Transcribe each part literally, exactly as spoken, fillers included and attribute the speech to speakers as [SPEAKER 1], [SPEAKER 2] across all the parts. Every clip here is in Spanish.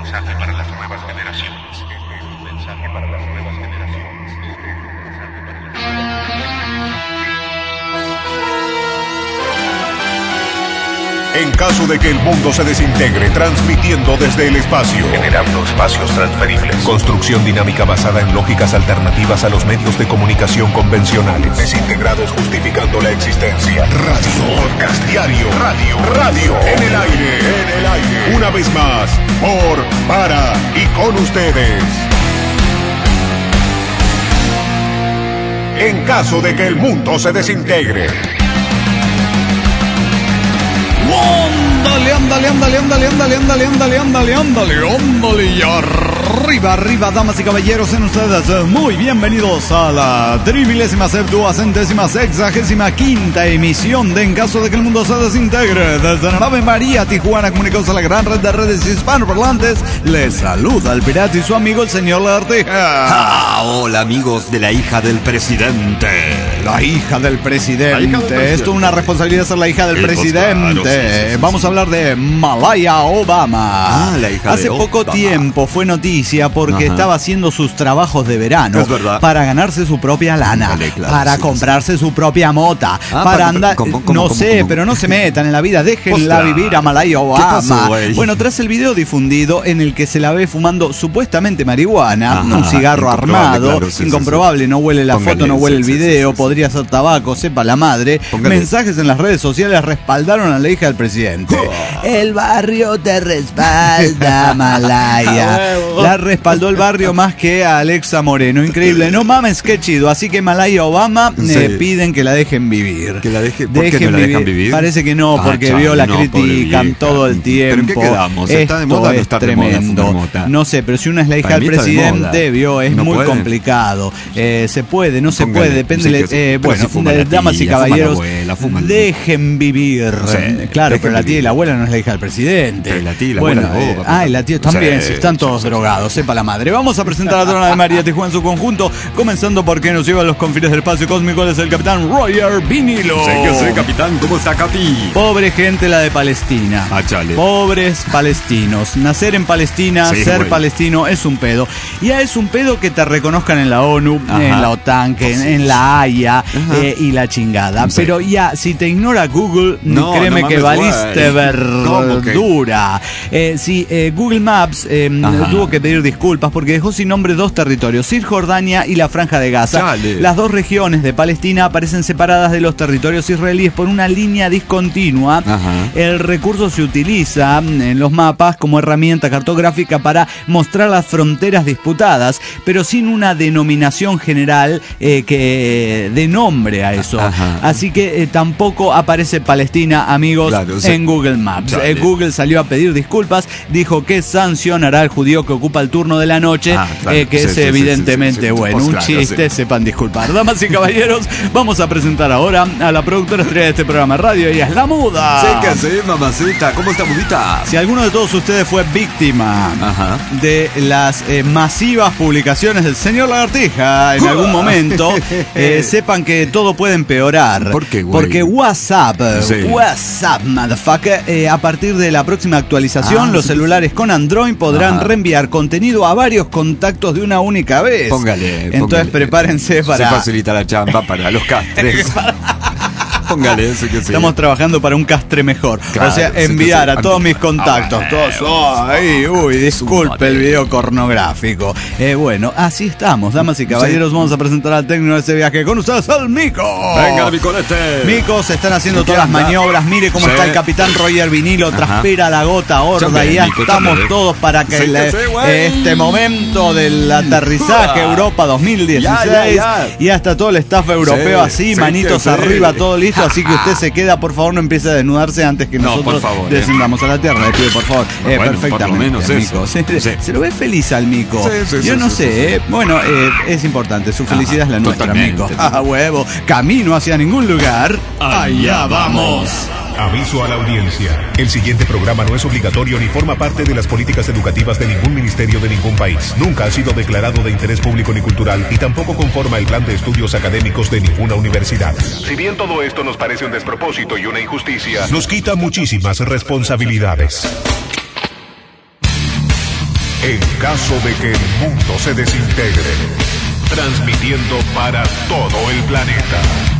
[SPEAKER 1] mensaje para las nuevas generaciones. Este es un mensaje para las nuevas generaciones. Este es un mensaje para las nuevas generaciones.
[SPEAKER 2] En caso de que el mundo se desintegre, transmitiendo desde el espacio,
[SPEAKER 1] Generando espacios transferibles.
[SPEAKER 2] construcción dinámica basada en lógicas alternativas a los medios de comunicación convencionales, desintegrados justificando la existencia. Radio, podcast diario, radio, radio, en el aire, en el aire. Una vez más, por, para y con ustedes. En caso de que el mundo se desintegre.
[SPEAKER 3] Ándale, ándale, ándale, ándale, ándale, ándale, ándale, ándale, ándale, ándale, y arriba, arriba, damas y caballeros, en ustedes muy bienvenidos a la trimilésima, septuagésima, sexagésima quinta emisión de En caso de que el mundo se desintegre. Desde la nave María Tijuana, comunicados a la gran red de redes hispanoparlantes, les saluda el pirata y su amigo el señor Lagartija.
[SPEAKER 4] Ah, hola amigos de la hija del presidente.
[SPEAKER 3] La hija del presidente.
[SPEAKER 4] La hija del presidente.
[SPEAKER 3] Esto es una responsabilidad ser la hija del
[SPEAKER 4] Eh, pues,
[SPEAKER 3] presidente.
[SPEAKER 4] claro, sí, sí, sí,
[SPEAKER 3] Vamos
[SPEAKER 4] sí.
[SPEAKER 3] a hablar de Malaya Obama.
[SPEAKER 4] Ah, la hija
[SPEAKER 3] Hace
[SPEAKER 4] de
[SPEAKER 3] poco
[SPEAKER 4] Obama.
[SPEAKER 3] tiempo fue noticia porque
[SPEAKER 4] Ajá.
[SPEAKER 3] estaba haciendo sus trabajos de verano
[SPEAKER 4] Es verdad.
[SPEAKER 3] para ganarse su propia lana,
[SPEAKER 4] Vale, claro,
[SPEAKER 3] para
[SPEAKER 4] sí,
[SPEAKER 3] comprarse su propia mota,
[SPEAKER 4] Ah,
[SPEAKER 3] para
[SPEAKER 4] para-
[SPEAKER 3] andar,
[SPEAKER 4] ¿cómo, cómo,
[SPEAKER 3] no
[SPEAKER 4] cómo,
[SPEAKER 3] sé,
[SPEAKER 4] cómo?
[SPEAKER 3] pero no se metan en la vida, déjenla
[SPEAKER 4] Ostras.
[SPEAKER 3] vivir a Malaya Obama.
[SPEAKER 4] pasó, güey?
[SPEAKER 3] Bueno, tras el video difundido en el que se la ve fumando supuestamente marihuana,
[SPEAKER 4] Ajá,
[SPEAKER 3] un cigarro
[SPEAKER 4] incomprobable,
[SPEAKER 3] armado,
[SPEAKER 4] claro, sí, sí,
[SPEAKER 3] incomprobable,
[SPEAKER 4] sí.
[SPEAKER 3] no huele la
[SPEAKER 4] Póngale,
[SPEAKER 3] foto, no huele
[SPEAKER 4] sí,
[SPEAKER 3] el
[SPEAKER 4] sí,
[SPEAKER 3] video,
[SPEAKER 4] sí, sí,
[SPEAKER 3] podría ser tabaco, sepa la madre.
[SPEAKER 4] Póngale.
[SPEAKER 3] Mensajes en las redes sociales respaldaron a la hija del presidente. El barrio te respalda, Malaya. La respaldó el barrio más que a Alexa Moreno. Increíble. No mames, qué chido. Así que Malaya Obama eh,
[SPEAKER 4] Sí.
[SPEAKER 3] piden que la dejen vivir.
[SPEAKER 4] Que la deje- ¿por qué no la dejan vivir?
[SPEAKER 3] Parece que no,
[SPEAKER 4] Ah,
[SPEAKER 3] porque
[SPEAKER 4] chale,
[SPEAKER 3] vio la
[SPEAKER 4] no, pobre
[SPEAKER 3] critican
[SPEAKER 4] vieja.
[SPEAKER 3] todo el
[SPEAKER 4] ¿Pero en
[SPEAKER 3] tiempo.
[SPEAKER 4] qué quedamos? ¿Está de
[SPEAKER 3] Esto
[SPEAKER 4] moda o no
[SPEAKER 3] es
[SPEAKER 4] está de moda
[SPEAKER 3] tremendo.
[SPEAKER 4] fumar mota?
[SPEAKER 3] No sé, pero si una es la hija
[SPEAKER 4] Para
[SPEAKER 3] del
[SPEAKER 4] mí está de
[SPEAKER 3] presidente,
[SPEAKER 4] moda.
[SPEAKER 3] vio, es
[SPEAKER 4] No
[SPEAKER 3] muy
[SPEAKER 4] puede.
[SPEAKER 3] complicado. Eh, se puede, no se
[SPEAKER 4] Póngale,
[SPEAKER 3] puede, depende.
[SPEAKER 4] sí
[SPEAKER 3] le-
[SPEAKER 4] que sí.
[SPEAKER 3] eh,
[SPEAKER 4] Pero
[SPEAKER 3] bueno,
[SPEAKER 4] si fuma
[SPEAKER 3] eh,
[SPEAKER 4] la
[SPEAKER 3] damas y
[SPEAKER 4] tía, fuma la
[SPEAKER 3] caballeros,
[SPEAKER 4] abuela, fuma el-
[SPEAKER 3] dejen vivir.
[SPEAKER 4] Sí,
[SPEAKER 3] claro,
[SPEAKER 4] dejen
[SPEAKER 3] pero la tía y
[SPEAKER 4] vivir.
[SPEAKER 3] la abuela no es la hija del presidente.
[SPEAKER 4] Pero la tía y la
[SPEAKER 3] bueno,
[SPEAKER 4] abuela no,
[SPEAKER 3] eh,
[SPEAKER 4] papá.
[SPEAKER 3] ah, y la tía también,
[SPEAKER 4] Sí,
[SPEAKER 3] si están
[SPEAKER 4] sí,
[SPEAKER 3] todos
[SPEAKER 4] sí,
[SPEAKER 3] drogados, sepa la madre. Vamos a presentar a la Dona de María Tijuana en su conjunto, comenzando porque nos lleva a los confines del espacio cósmico. Él es el capitán Roger Vinilo.
[SPEAKER 4] Sé que soy capitán, ¿cómo está Capi?
[SPEAKER 3] Pobre gente la de Palestina.
[SPEAKER 4] Ah, chale.
[SPEAKER 3] Pobres palestinos. Nacer en Palestina,
[SPEAKER 4] Sí,
[SPEAKER 3] ser
[SPEAKER 4] güey.
[SPEAKER 3] palestino es un pedo. Ya es un pedo que te reconozcan en la ONU,
[SPEAKER 4] Ajá.
[SPEAKER 3] en la OTAN, que en,
[SPEAKER 4] Sí.
[SPEAKER 3] en la Haya
[SPEAKER 4] Ajá.
[SPEAKER 3] eh, y la chingada.
[SPEAKER 4] Sí.
[SPEAKER 3] Pero ya, si te ignora Google,
[SPEAKER 4] No,
[SPEAKER 3] créeme
[SPEAKER 4] no
[SPEAKER 3] que
[SPEAKER 4] mames,
[SPEAKER 3] valiste
[SPEAKER 4] güey. ¿Cómo que?
[SPEAKER 3] verdura. Eh, sí, eh, Google Maps eh,
[SPEAKER 4] Ajá.
[SPEAKER 3] tuvo que pedir disculpas porque dejó sin nombre dos territorios, Cisjordania y la Franja de Gaza.
[SPEAKER 4] Chale.
[SPEAKER 3] Las dos regiones de Palestina aparecen separadas de los territorios israelíes por una línea discontinua.
[SPEAKER 4] Ajá.
[SPEAKER 3] El recurso se utiliza en los mapas como herramienta cartográfica para mostrar las fronteras disputadas, pero sin una denominación general eh, que dé nombre a eso.
[SPEAKER 4] Ajá.
[SPEAKER 3] Así que eh, tampoco aparece Palestina, amigos,
[SPEAKER 4] Claro, sí.
[SPEAKER 3] en Google Maps.
[SPEAKER 4] Chale.
[SPEAKER 3] Eh, Google salió a pedir disculpas, dijo que sancionará al judío que ocupa el turno de la noche,
[SPEAKER 4] Ah, claro.
[SPEAKER 3] eh, que
[SPEAKER 4] Sí,
[SPEAKER 3] es
[SPEAKER 4] sí, sí,
[SPEAKER 3] evidentemente
[SPEAKER 4] sí, sí, sí.
[SPEAKER 3] bueno.
[SPEAKER 4] Pues
[SPEAKER 3] Un
[SPEAKER 4] claro,
[SPEAKER 3] chiste,
[SPEAKER 4] sí.
[SPEAKER 3] sepan disculpar. Damas y caballeros, vamos a presentar ahora a la productora estrella de este programa de radio. Ella es La Muda.
[SPEAKER 4] Sé que sí, mamacita, ¿cómo está Mudita?
[SPEAKER 3] Si alguno de todos ustedes fue víctima
[SPEAKER 4] Ajá.
[SPEAKER 3] de las eh, masivas publicaciones del señor Lagartija en algún momento, eh, sepan que todo puede empeorar.
[SPEAKER 4] ¿Por qué, güey?
[SPEAKER 3] Porque WhatsApp,
[SPEAKER 4] Sí.
[SPEAKER 3] WhatsApp, motherfucker, eh, a partir de la próxima actualización,
[SPEAKER 4] Ah,
[SPEAKER 3] los
[SPEAKER 4] sí,
[SPEAKER 3] celulares con Android podrán
[SPEAKER 4] Ajá.
[SPEAKER 3] reenviar contenido a varios contactos de una única vez.
[SPEAKER 4] Póngale.
[SPEAKER 3] Entonces
[SPEAKER 4] póngale.
[SPEAKER 3] prepárense
[SPEAKER 4] Se
[SPEAKER 3] para...
[SPEAKER 4] facilita la chamba para los castres. Póngale eso que sí.
[SPEAKER 3] Estamos trabajando para un castre mejor.
[SPEAKER 4] Claro,
[SPEAKER 3] o sea,
[SPEAKER 4] sí que
[SPEAKER 3] enviar
[SPEAKER 4] sí.
[SPEAKER 3] a todos mis contactos.
[SPEAKER 4] Ah,
[SPEAKER 3] Todos.
[SPEAKER 4] bueno.
[SPEAKER 3] Ay, uy, disculpe el video pornográfico. Eh, bueno, así estamos, damas y caballeros. Vamos a presentar al técnico de este viaje. Con ustedes, el Mico.
[SPEAKER 4] Venga, mi colete.
[SPEAKER 3] Mico, se están haciendo
[SPEAKER 4] ¿En qué
[SPEAKER 3] todas las
[SPEAKER 4] anda?
[SPEAKER 3] maniobras. Mire cómo
[SPEAKER 4] Sí.
[SPEAKER 3] está el capitán Roger Vinilo.
[SPEAKER 4] Ajá.
[SPEAKER 3] Transpira la gota horda.
[SPEAKER 4] Chame,
[SPEAKER 3] Y ya
[SPEAKER 4] Mico,
[SPEAKER 3] estamos
[SPEAKER 4] chame.
[SPEAKER 3] todos para que
[SPEAKER 4] Sí,
[SPEAKER 3] el-
[SPEAKER 4] que sí, güey.
[SPEAKER 3] este momento del aterrizaje
[SPEAKER 4] Ah.
[SPEAKER 3] Europa dos mil dieciséis.
[SPEAKER 4] Ya, ya, ya.
[SPEAKER 3] Y hasta todo el staff europeo
[SPEAKER 4] Sí,
[SPEAKER 3] así,
[SPEAKER 4] sí,
[SPEAKER 3] manitos
[SPEAKER 4] que sí.
[SPEAKER 3] arriba, todo listo. Así que usted se queda, por favor, no empiece a desnudarse antes que
[SPEAKER 4] No,
[SPEAKER 3] nosotros
[SPEAKER 4] por favor, eh.
[SPEAKER 3] descendamos a la tierra. Le pido, por favor.
[SPEAKER 4] No,
[SPEAKER 3] Eh,
[SPEAKER 4] bueno,
[SPEAKER 3] perfectamente.
[SPEAKER 4] por lo menos
[SPEAKER 3] Mico.
[SPEAKER 4] eso.
[SPEAKER 3] Se,
[SPEAKER 4] Sí.
[SPEAKER 3] se lo ve feliz al Mico.
[SPEAKER 4] Sí, sí,
[SPEAKER 3] Yo
[SPEAKER 4] sí,
[SPEAKER 3] no
[SPEAKER 4] sí,
[SPEAKER 3] sé,
[SPEAKER 4] sí,
[SPEAKER 3] eh. Bueno, eh, es importante. Su felicidad
[SPEAKER 4] Ajá,
[SPEAKER 3] es la nuestra,
[SPEAKER 4] totalmente.
[SPEAKER 3] Mico. ¡Ah, huevo! Camino hacia ningún lugar. Allá vamos.
[SPEAKER 2] Aviso a la audiencia. El siguiente programa no es obligatorio ni forma parte de las políticas educativas de ningún ministerio de ningún país. Nunca ha sido declarado de interés público ni cultural y tampoco conforma el plan de estudios académicos de ninguna universidad. Si bien todo esto nos parece un despropósito y una injusticia, nos quita muchísimas responsabilidades. en caso de que el mundo se desintegre. Transmitiendo para todo el planeta.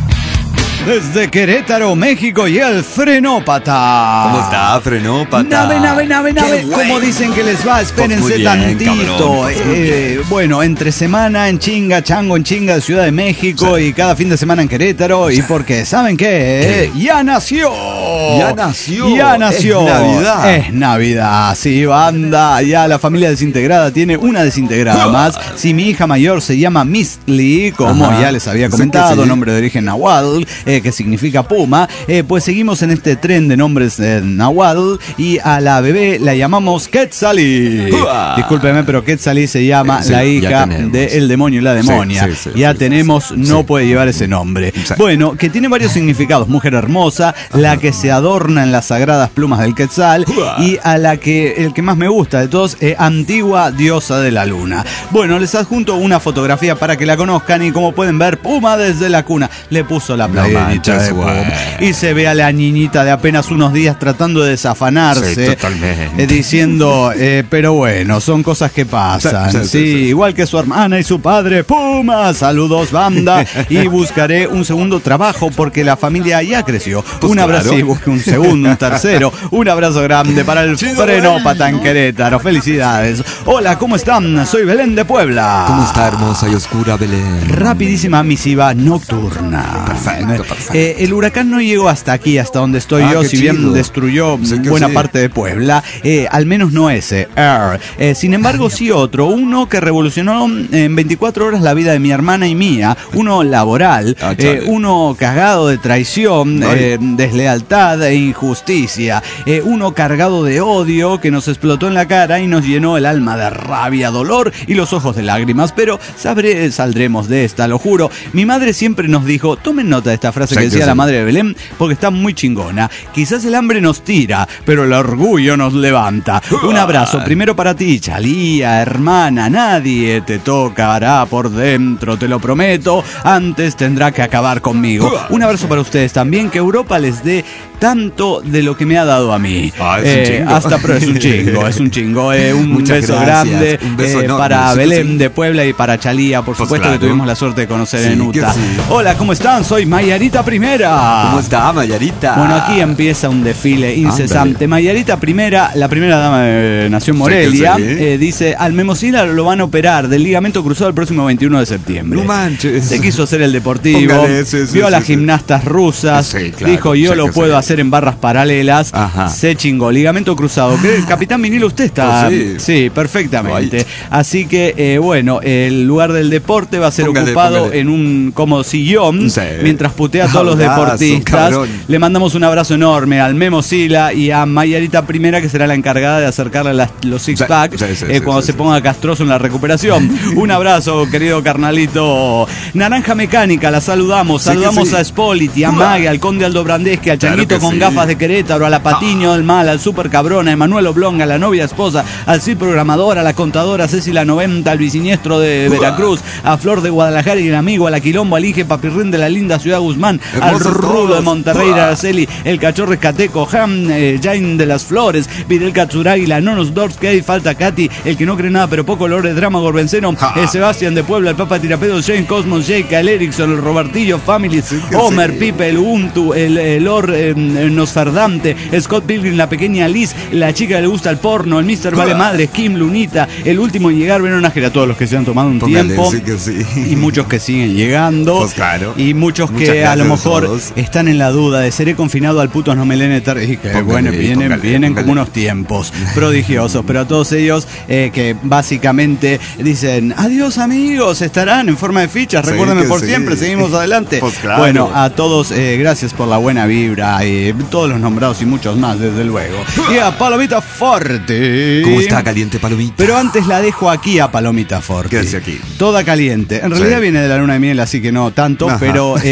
[SPEAKER 3] Desde Querétaro, México, y el Frenópata.
[SPEAKER 4] ¿Cómo está, Frenópata?
[SPEAKER 3] Nave, nave, nave, nave.
[SPEAKER 4] Qué bueno.
[SPEAKER 3] ¿Cómo dicen que les va? Espérense
[SPEAKER 4] Pues muy bien,
[SPEAKER 3] tantito.
[SPEAKER 4] cabrón, pues muy
[SPEAKER 3] Eh, bueno, entre semana en chinga, chango en chinga de Ciudad de México,
[SPEAKER 4] Sí.
[SPEAKER 3] y cada fin de semana en Querétaro. Y porque, ¿saben qué?
[SPEAKER 4] ¿Qué?
[SPEAKER 3] ¡Ya nació!
[SPEAKER 4] Ya nació.
[SPEAKER 3] ¡Ya nació!
[SPEAKER 4] Es Navidad.
[SPEAKER 3] Es Navidad, sí, banda. Ya la familia desintegrada tiene una desintegrada más. Si mi hija mayor se llama Mistli, como
[SPEAKER 4] Ajá.
[SPEAKER 3] ya les había
[SPEAKER 4] Sí que
[SPEAKER 3] comentado,
[SPEAKER 4] sí.
[SPEAKER 3] nombre de origen nahuatl, eh, que significa puma, eh, pues seguimos en este tren de nombres eh, nahuatl, y a la bebé la llamamos Quetzalí.
[SPEAKER 4] ¡Uah!
[SPEAKER 3] Discúlpeme, pero Quetzalí se llama
[SPEAKER 4] Sí,
[SPEAKER 3] la
[SPEAKER 4] ya
[SPEAKER 3] hija
[SPEAKER 4] tenemos.
[SPEAKER 3] del demonio y la demonia.
[SPEAKER 4] Sí, sí, sí,
[SPEAKER 3] ya
[SPEAKER 4] sí,
[SPEAKER 3] tenemos,
[SPEAKER 4] sí,
[SPEAKER 3] no
[SPEAKER 4] sí.
[SPEAKER 3] puede llevar ese nombre.
[SPEAKER 4] Sí.
[SPEAKER 3] Bueno, que tiene varios significados. Mujer hermosa, la que se adorna en las sagradas plumas del Quetzal,
[SPEAKER 4] ¡Uah!
[SPEAKER 3] y a la que, el que más me gusta de todos, eh, antigua diosa de la luna. Bueno, les adjunto una fotografía para que la conozcan, y como pueden ver, Puma desde la cuna. Le puso la
[SPEAKER 4] No
[SPEAKER 3] playerita
[SPEAKER 4] manches,
[SPEAKER 3] de Puma.
[SPEAKER 4] güey.
[SPEAKER 3] Y se ve a la niñita de apenas unos días tratando de desafanarse,
[SPEAKER 4] Sí, totalmente.
[SPEAKER 3] eh, diciendo, eh, pero bueno, son cosas que pasan.
[SPEAKER 4] Sí,
[SPEAKER 3] Sí,
[SPEAKER 4] sí, sí, sí.
[SPEAKER 3] igual que su hermana y su padre. Puma, saludos, banda. Y buscaré un segundo trabajo porque la familia ya creció.
[SPEAKER 4] Pues
[SPEAKER 3] un abrazo,
[SPEAKER 4] claro.
[SPEAKER 3] y busque un segundo, un tercero. Un abrazo grande para el
[SPEAKER 4] Chido,
[SPEAKER 3] Frenópata en Querétaro. Felicidades. Hola, ¿cómo están? Soy Belén de Puebla.
[SPEAKER 4] ¿Cómo está, hermosa y oscura Belén?
[SPEAKER 3] Rapidísima misiva nocturna.
[SPEAKER 4] Perfecto, perfecto.
[SPEAKER 3] Eh, el huracán no llegó hasta aquí, hasta donde estoy
[SPEAKER 4] Ah,
[SPEAKER 3] yo,
[SPEAKER 4] qué
[SPEAKER 3] si bien
[SPEAKER 4] chido.
[SPEAKER 3] destruyó
[SPEAKER 4] Sí que
[SPEAKER 3] buena
[SPEAKER 4] sí.
[SPEAKER 3] parte de Puebla, eh, al menos no ese. Er. Eh, sin embargo, sí otro, uno que revolucionó en veinticuatro horas la vida de mi hermana y mía, uno laboral,
[SPEAKER 4] Ah,
[SPEAKER 3] eh,
[SPEAKER 4] chale.
[SPEAKER 3] uno cagado de traición,
[SPEAKER 4] Ay.
[SPEAKER 3] eh, deslealtad e injusticia, eh, uno cargado de odio que nos explotó en la cara y nos llenó el alma de rabia, dolor y los ojos de lágrimas, pero sabré, saldremos de esta, lo juro. Mi madre siempre nos dijo, tomen nota de esta frase
[SPEAKER 4] Sí,
[SPEAKER 3] que
[SPEAKER 4] que
[SPEAKER 3] decía la
[SPEAKER 4] sí.
[SPEAKER 3] madre de Belén, porque está muy chingona. Quizás el hambre nos tira, pero el orgullo nos levanta. Un abrazo primero para ti, Chalía, hermana. Nadie te tocará por dentro, te lo prometo. Antes tendrá que acabar conmigo. Un abrazo para ustedes también, que Europa les dé tanto de lo que me ha dado a mí.
[SPEAKER 4] Ah, es un
[SPEAKER 3] Eh,
[SPEAKER 4] chingo.
[SPEAKER 3] hasta pero es un chingo, es un chingo. Eh, un
[SPEAKER 4] Muchas
[SPEAKER 3] beso
[SPEAKER 4] gracias.
[SPEAKER 3] grande
[SPEAKER 4] Un beso
[SPEAKER 3] eh,
[SPEAKER 4] enorme,
[SPEAKER 3] para
[SPEAKER 4] sí que
[SPEAKER 3] Belén
[SPEAKER 4] sí.
[SPEAKER 3] de Puebla y para Chalía, por
[SPEAKER 4] Pues
[SPEAKER 3] supuesto,
[SPEAKER 4] claro.
[SPEAKER 3] que tuvimos la suerte de conocer
[SPEAKER 4] Sí,
[SPEAKER 3] en
[SPEAKER 4] que
[SPEAKER 3] Utah.
[SPEAKER 4] sí.
[SPEAKER 3] Hola, ¿cómo están? Soy Mayarita Primera.
[SPEAKER 4] ¿Cómo está, Mayarita?
[SPEAKER 3] Bueno, aquí empieza un desfile incesante.
[SPEAKER 4] Ándale.
[SPEAKER 3] Mayarita Primera, la primera dama de Nación Morelia,
[SPEAKER 4] Sí que sí.
[SPEAKER 3] eh, dice, al Memosila lo van a operar del ligamento cruzado el próximo veintiuno de septiembre.
[SPEAKER 4] No manches.
[SPEAKER 3] Se quiso hacer el deportivo,
[SPEAKER 4] Póngale, sí, sí,
[SPEAKER 3] vio a
[SPEAKER 4] sí,
[SPEAKER 3] las
[SPEAKER 4] sí.
[SPEAKER 3] gimnastas rusas,
[SPEAKER 4] Sí, claro,
[SPEAKER 3] dijo, yo
[SPEAKER 4] sí
[SPEAKER 3] lo
[SPEAKER 4] que
[SPEAKER 3] puedo
[SPEAKER 4] sí.
[SPEAKER 3] hacer en barras paralelas,
[SPEAKER 4] Ajá.
[SPEAKER 3] se chingó, ligamento cruzado. ¿Qué? Capitán Vinilo, usted está...
[SPEAKER 4] Oh, sí.
[SPEAKER 3] sí, perfectamente.
[SPEAKER 4] Ay.
[SPEAKER 3] Así que, eh, bueno, el lugar del deporte va a ser
[SPEAKER 4] Póngale,
[SPEAKER 3] ocupado
[SPEAKER 4] póngale.
[SPEAKER 3] en un como sillón,
[SPEAKER 4] Sí.
[SPEAKER 3] mientras putea a todos los
[SPEAKER 4] Abrazo,
[SPEAKER 3] deportistas.
[SPEAKER 4] cabrón.
[SPEAKER 3] Le mandamos un abrazo enorme al Memo Sila y a Mayarita Primera, que será la encargada de acercarle las- los six
[SPEAKER 4] Sí,
[SPEAKER 3] packs
[SPEAKER 4] sí, sí,
[SPEAKER 3] eh,
[SPEAKER 4] sí,
[SPEAKER 3] cuando
[SPEAKER 4] sí,
[SPEAKER 3] se
[SPEAKER 4] sí.
[SPEAKER 3] ponga castroso en la recuperación. Un abrazo, querido carnalito. Naranja Mecánica, la saludamos.
[SPEAKER 4] Sí que
[SPEAKER 3] Saludamos
[SPEAKER 4] sí.
[SPEAKER 3] a Spoliti, a
[SPEAKER 4] Uah.
[SPEAKER 3] Mague, al Conde Aldo Brandeschi, al
[SPEAKER 4] Claro
[SPEAKER 3] Changuito
[SPEAKER 4] que
[SPEAKER 3] con
[SPEAKER 4] sí.
[SPEAKER 3] gafas de Querétaro, a la Patiño del Mal, al Super Cabrón, a Emanuel Oblonga, a la novia esposa, al Cid Programador, a la contadora Ceci la noventa, al Biciniestro de
[SPEAKER 4] Uah.
[SPEAKER 3] Veracruz, a Flor de Guadalajara y el amigo, a la Quilombo, al Ige Papirrín de la linda ciudad Guzmán, al
[SPEAKER 4] Hermosos
[SPEAKER 3] Rudo de
[SPEAKER 4] todos.
[SPEAKER 3] Monterrey,
[SPEAKER 4] Uah.
[SPEAKER 3] Araceli, el Cachorro Escateco, Ham, eh, Jain de las Flores, Videl Katsuragi, la Nonos Dorskey, falta Katy, el que no cree nada pero poco, Lore Drama Gorbenceno,
[SPEAKER 4] Ja.
[SPEAKER 3] el Sebastián de Puebla, el Papa Tirapedo, Jane Cosmos, Jake, el Erickson, el Robertillo, Family,
[SPEAKER 4] que
[SPEAKER 3] Homer,
[SPEAKER 4] sí.
[SPEAKER 3] Pipe, el Ubuntu, el, el Lord eh, Nosferdante, Scott Pilgrim, la pequeña Liz, la chica que le gusta el porno, el mister Vale Madre, Kim, Lunita, el último en llegar, Verón Ángel, a todos los que se han tomado un
[SPEAKER 4] Póngale,
[SPEAKER 3] tiempo.
[SPEAKER 4] sí que sí.
[SPEAKER 3] Y muchos que siguen llegando.
[SPEAKER 4] Pues claro.
[SPEAKER 3] Y muchos
[SPEAKER 4] Muchas
[SPEAKER 3] que a lo
[SPEAKER 4] gracias a
[SPEAKER 3] mejor
[SPEAKER 4] todos.
[SPEAKER 3] están en la duda de seré confinado al putos no me leen eter- y que
[SPEAKER 4] Póngale,
[SPEAKER 3] bueno, vienen,
[SPEAKER 4] póngale,
[SPEAKER 3] vienen
[SPEAKER 4] póngale.
[SPEAKER 3] como unos tiempos prodigiosos. Pero a todos ellos eh, que básicamente dicen adiós amigos, estarán en forma de fichas,
[SPEAKER 4] Sí,
[SPEAKER 3] recuérdenme
[SPEAKER 4] que
[SPEAKER 3] por
[SPEAKER 4] sí.
[SPEAKER 3] siempre, seguimos adelante.
[SPEAKER 4] Pues claro.
[SPEAKER 3] Bueno, a todos eh, gracias por la buena vibra, y todos los nombrados y muchos más, desde luego. Y a Palomita Forte.
[SPEAKER 4] ¿Cómo está, caliente palomita?
[SPEAKER 3] Pero antes la dejo aquí a Palomita Forte.
[SPEAKER 4] ¿Qué hace aquí?
[SPEAKER 3] Toda caliente. En realidad
[SPEAKER 4] Sí.
[SPEAKER 3] viene de la luna de miel, así que no tanto,
[SPEAKER 4] Ajá.
[SPEAKER 3] pero eh, quería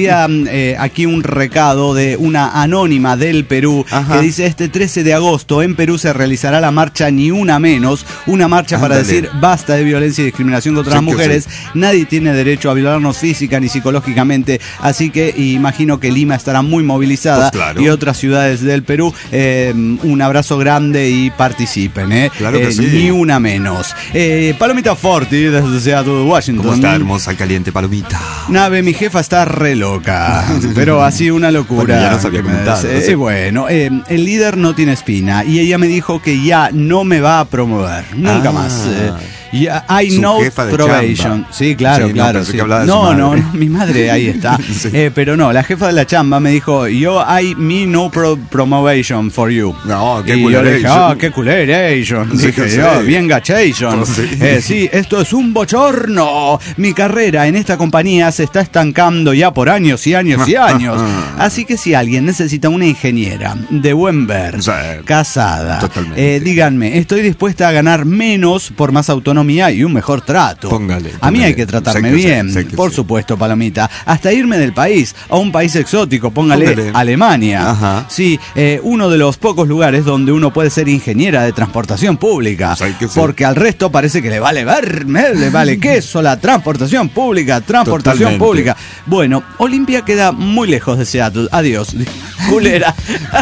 [SPEAKER 3] leía eh, aquí un recado de una anónima del Perú. Ajá. Que dice: este trece de agosto en Perú se realizará la marcha Ni Una Menos, una marcha Ándale. para decir basta de violencia y discriminación contra sí, las mujeres. Sí. Nadie tiene derecho a violarnos física ni psicológicamente, así que imagino que Lima estará muy movilizada, pues claro. y otras ciudades del Perú. Eh, un abrazo grande y participen, ¿eh?
[SPEAKER 4] Claro que
[SPEAKER 3] eh,
[SPEAKER 4] sí.
[SPEAKER 3] Ni una menos. Eh, Palomita Forti desde Seattle, Washington.
[SPEAKER 4] ¿Cómo está, hermosa y caliente Palomita?
[SPEAKER 3] Nave, mi jefa está re loca, pero así una locura.
[SPEAKER 4] Bueno, ya nos había comentado.
[SPEAKER 3] Eh, sí. Bueno, eh, el líder no tiene espina y ella me dijo que ya no me va a promover, nunca ah. más. Eh, Yeah, I know probation. Chamba. Sí, claro, sí, claro. No, sí. no, no, no, mi madre ahí está. sí. eh, pero no, la jefa de la chamba me dijo: yo, I me no pro promotion for you.
[SPEAKER 4] No, qué
[SPEAKER 3] y yo le dije: ah, qué culeration.
[SPEAKER 4] Sí,
[SPEAKER 3] dije
[SPEAKER 4] sí.
[SPEAKER 3] yo, bien gachation. Sí. Eh, sí, esto es un bochorno. Mi carrera en esta compañía se está estancando ya por años y años y años. Así que si alguien necesita una ingeniera de buen ver, sí. casada, eh, díganme, estoy dispuesta a ganar menos por más autonomía y un mejor trato.
[SPEAKER 4] Póngale, póngale.
[SPEAKER 3] A mí hay que tratarme
[SPEAKER 4] sé que
[SPEAKER 3] bien,
[SPEAKER 4] sé, sé que
[SPEAKER 3] por
[SPEAKER 4] sí.
[SPEAKER 3] supuesto, Palomita. Hasta irme del país a un país exótico, póngale, póngale. Alemania.
[SPEAKER 4] Ajá.
[SPEAKER 3] Sí, eh, uno de los pocos lugares donde uno puede ser ingeniera de transportación pública.
[SPEAKER 4] Pues que
[SPEAKER 3] porque al resto parece que le vale ver, le vale queso la transportación pública, transportación Totalmente. pública. Bueno, Olimpia queda muy lejos de Seattle. Adiós. Culera.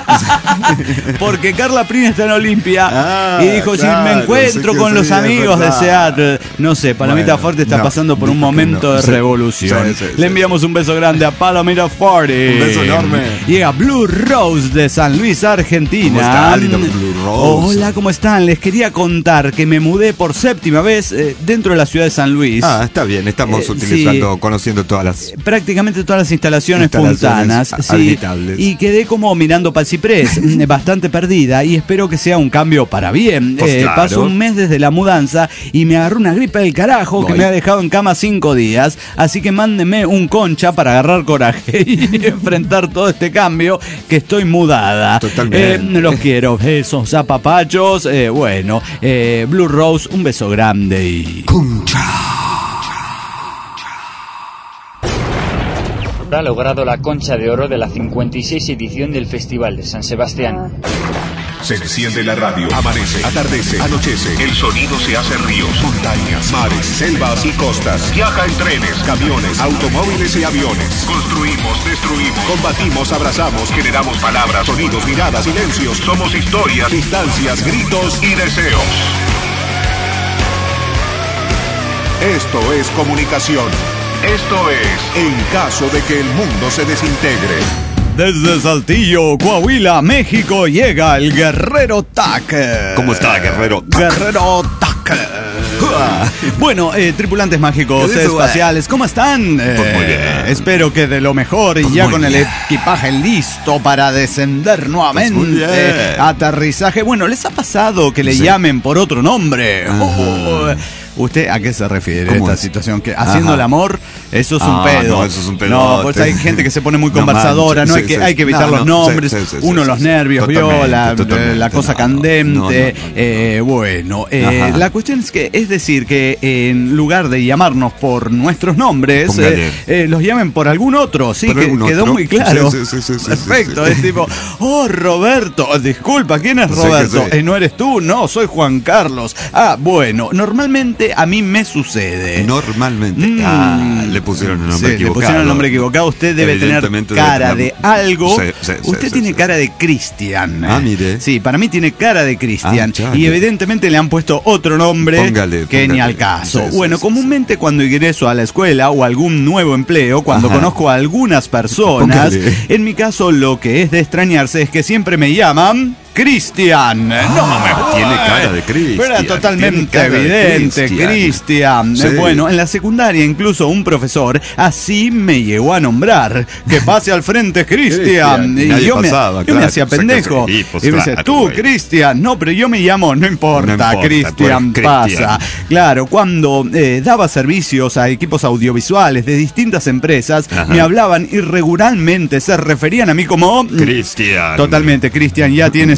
[SPEAKER 3] Porque Carla Prini está en Olimpia ah, y dijo: claro, si me encuentro con los amigos de Seattle. No sé, Palomita bueno, Forte está no, pasando por un momento no, de sí, revolución. Sí, sí, sí, Le enviamos un beso grande a Palomita Forte.
[SPEAKER 4] Un beso enorme.
[SPEAKER 3] Llega Blue Rose de San Luis, Argentina.
[SPEAKER 4] ¿Cómo está, linda Blue Rose?
[SPEAKER 3] Hola, ¿cómo están? Les quería contar que me mudé por séptima vez eh, dentro de la ciudad de San Luis.
[SPEAKER 4] Ah, está bien, estamos eh, utilizando, sí, conociendo todas las...
[SPEAKER 3] Prácticamente todas las instalaciones, instalaciones puntanas. Sí, y quedé como mirando para el ciprés, bastante perdida, y espero que sea un cambio para bien.
[SPEAKER 4] Pues
[SPEAKER 3] eh,
[SPEAKER 4] claro.
[SPEAKER 3] Pasó un mes desde la mudanza y me agarró una gripe del carajo que Voy. me ha dejado en cama cinco días, así que mándenme un concha para agarrar coraje y enfrentar todo este cambio, que estoy mudada.
[SPEAKER 4] Totalmente.
[SPEAKER 3] Eh, los quiero, besos, zapapachos, eh, bueno, eh, Blue Rose, un beso grande y...
[SPEAKER 4] Concha.
[SPEAKER 5] Ha logrado la concha de oro de la cincuenta y seis edición del Festival de San Sebastián.
[SPEAKER 2] Se enciende la radio, amanece, atardece, anochece, el sonido se hace ríos, montañas, mares, selvas y costas. Viaja en trenes, camiones, automóviles y aviones. Construimos, destruimos, combatimos, abrazamos, generamos palabras, sonidos, miradas, silencios. Somos historias, distancias, gritos y deseos. Esto es comunicación. Esto es En caso de que el mundo se desintegre.
[SPEAKER 3] Desde Saltillo, Coahuila, México, llega el Guerrero Tac.
[SPEAKER 4] ¿Cómo está, Guerrero
[SPEAKER 3] Tac? Guerrero Tac. Bueno, eh, tripulantes mágicos eh, espaciales, ¿cómo están? Eh,
[SPEAKER 4] pues muy bien.
[SPEAKER 3] Espero que de lo mejor y
[SPEAKER 4] pues
[SPEAKER 3] ya con
[SPEAKER 4] bien.
[SPEAKER 3] el equipaje listo para descender nuevamente.
[SPEAKER 4] Pues muy bien.
[SPEAKER 3] Eh, aterrizaje. Bueno, ¿les ha pasado que le sí. llamen por otro nombre? Oh, ¿usted a qué se refiere esta es? situación? Que haciendo Ajá. el amor, eso es
[SPEAKER 4] ah,
[SPEAKER 3] un pedo.
[SPEAKER 4] No, eso es un pedo.
[SPEAKER 3] No, pues hay gente que se pone muy conversadora, no, no hay, sí, que, sí. hay que evitar no, los
[SPEAKER 4] no,
[SPEAKER 3] nombres,
[SPEAKER 4] sí, sí, sí,
[SPEAKER 3] uno
[SPEAKER 4] sí,
[SPEAKER 3] los
[SPEAKER 4] sí,
[SPEAKER 3] nervios,
[SPEAKER 4] totalmente,
[SPEAKER 3] vio la,
[SPEAKER 4] totalmente,
[SPEAKER 3] la cosa
[SPEAKER 4] no,
[SPEAKER 3] candente.
[SPEAKER 4] No, no, no.
[SPEAKER 3] Eh, bueno, eh, la cuestión es que, es decir, que en lugar de llamarnos por nuestros nombres, eh, eh, los llamen por algún otro, sí, por que quedó otro? muy claro.
[SPEAKER 4] Sí, sí, sí, sí,
[SPEAKER 3] Perfecto,
[SPEAKER 4] sí, sí.
[SPEAKER 3] es tipo, oh, Roberto, disculpa, ¿quién es Roberto? Sí, sí. Eh, ¿No eres tú? No, soy Juan Carlos. Ah, bueno, normalmente a mí me sucede.
[SPEAKER 4] Normalmente.
[SPEAKER 3] Mm,
[SPEAKER 4] ah, le pusieron el nombre
[SPEAKER 3] sí,
[SPEAKER 4] equivocado.
[SPEAKER 3] Le pusieron el nombre equivocado. Usted debe tener cara de, tener... de algo. Sí, sí, sí, Usted sí, tiene sí, cara sí. de Cristian.
[SPEAKER 4] Ah, mire.
[SPEAKER 3] Sí, para mí tiene cara de Cristian.
[SPEAKER 4] Ah,
[SPEAKER 3] y evidentemente le han puesto otro nombre
[SPEAKER 4] póngale,
[SPEAKER 3] que
[SPEAKER 4] póngale.
[SPEAKER 3] ni al caso.
[SPEAKER 4] Sí,
[SPEAKER 3] bueno,
[SPEAKER 4] sí,
[SPEAKER 3] comúnmente sí. cuando ingreso a la escuela o algún nuevo empleo, cuando Ajá. conozco a algunas personas, póngale. en mi caso lo que es de extrañarse es que siempre me llaman Cristian.
[SPEAKER 4] Ah,
[SPEAKER 3] no mames.
[SPEAKER 4] Tiene cara de Cristian.
[SPEAKER 3] Era totalmente evidente, Cristian. Sí. Bueno, en la secundaria incluso un profesor así me llegó a nombrar. Que pase al frente, Cristian. Y yo, pasaba, me, claro, yo me hacía pendejo. Sí, pues y me claro, dice, tú, Cristian. No, pero yo me llamo, no importa, no Cristian, pasa. Claro, cuando eh, daba servicios a equipos audiovisuales de distintas empresas, Ajá. me hablaban irregularmente, se referían a mí como
[SPEAKER 4] Cristian.
[SPEAKER 3] Totalmente, Cristian, ya tienes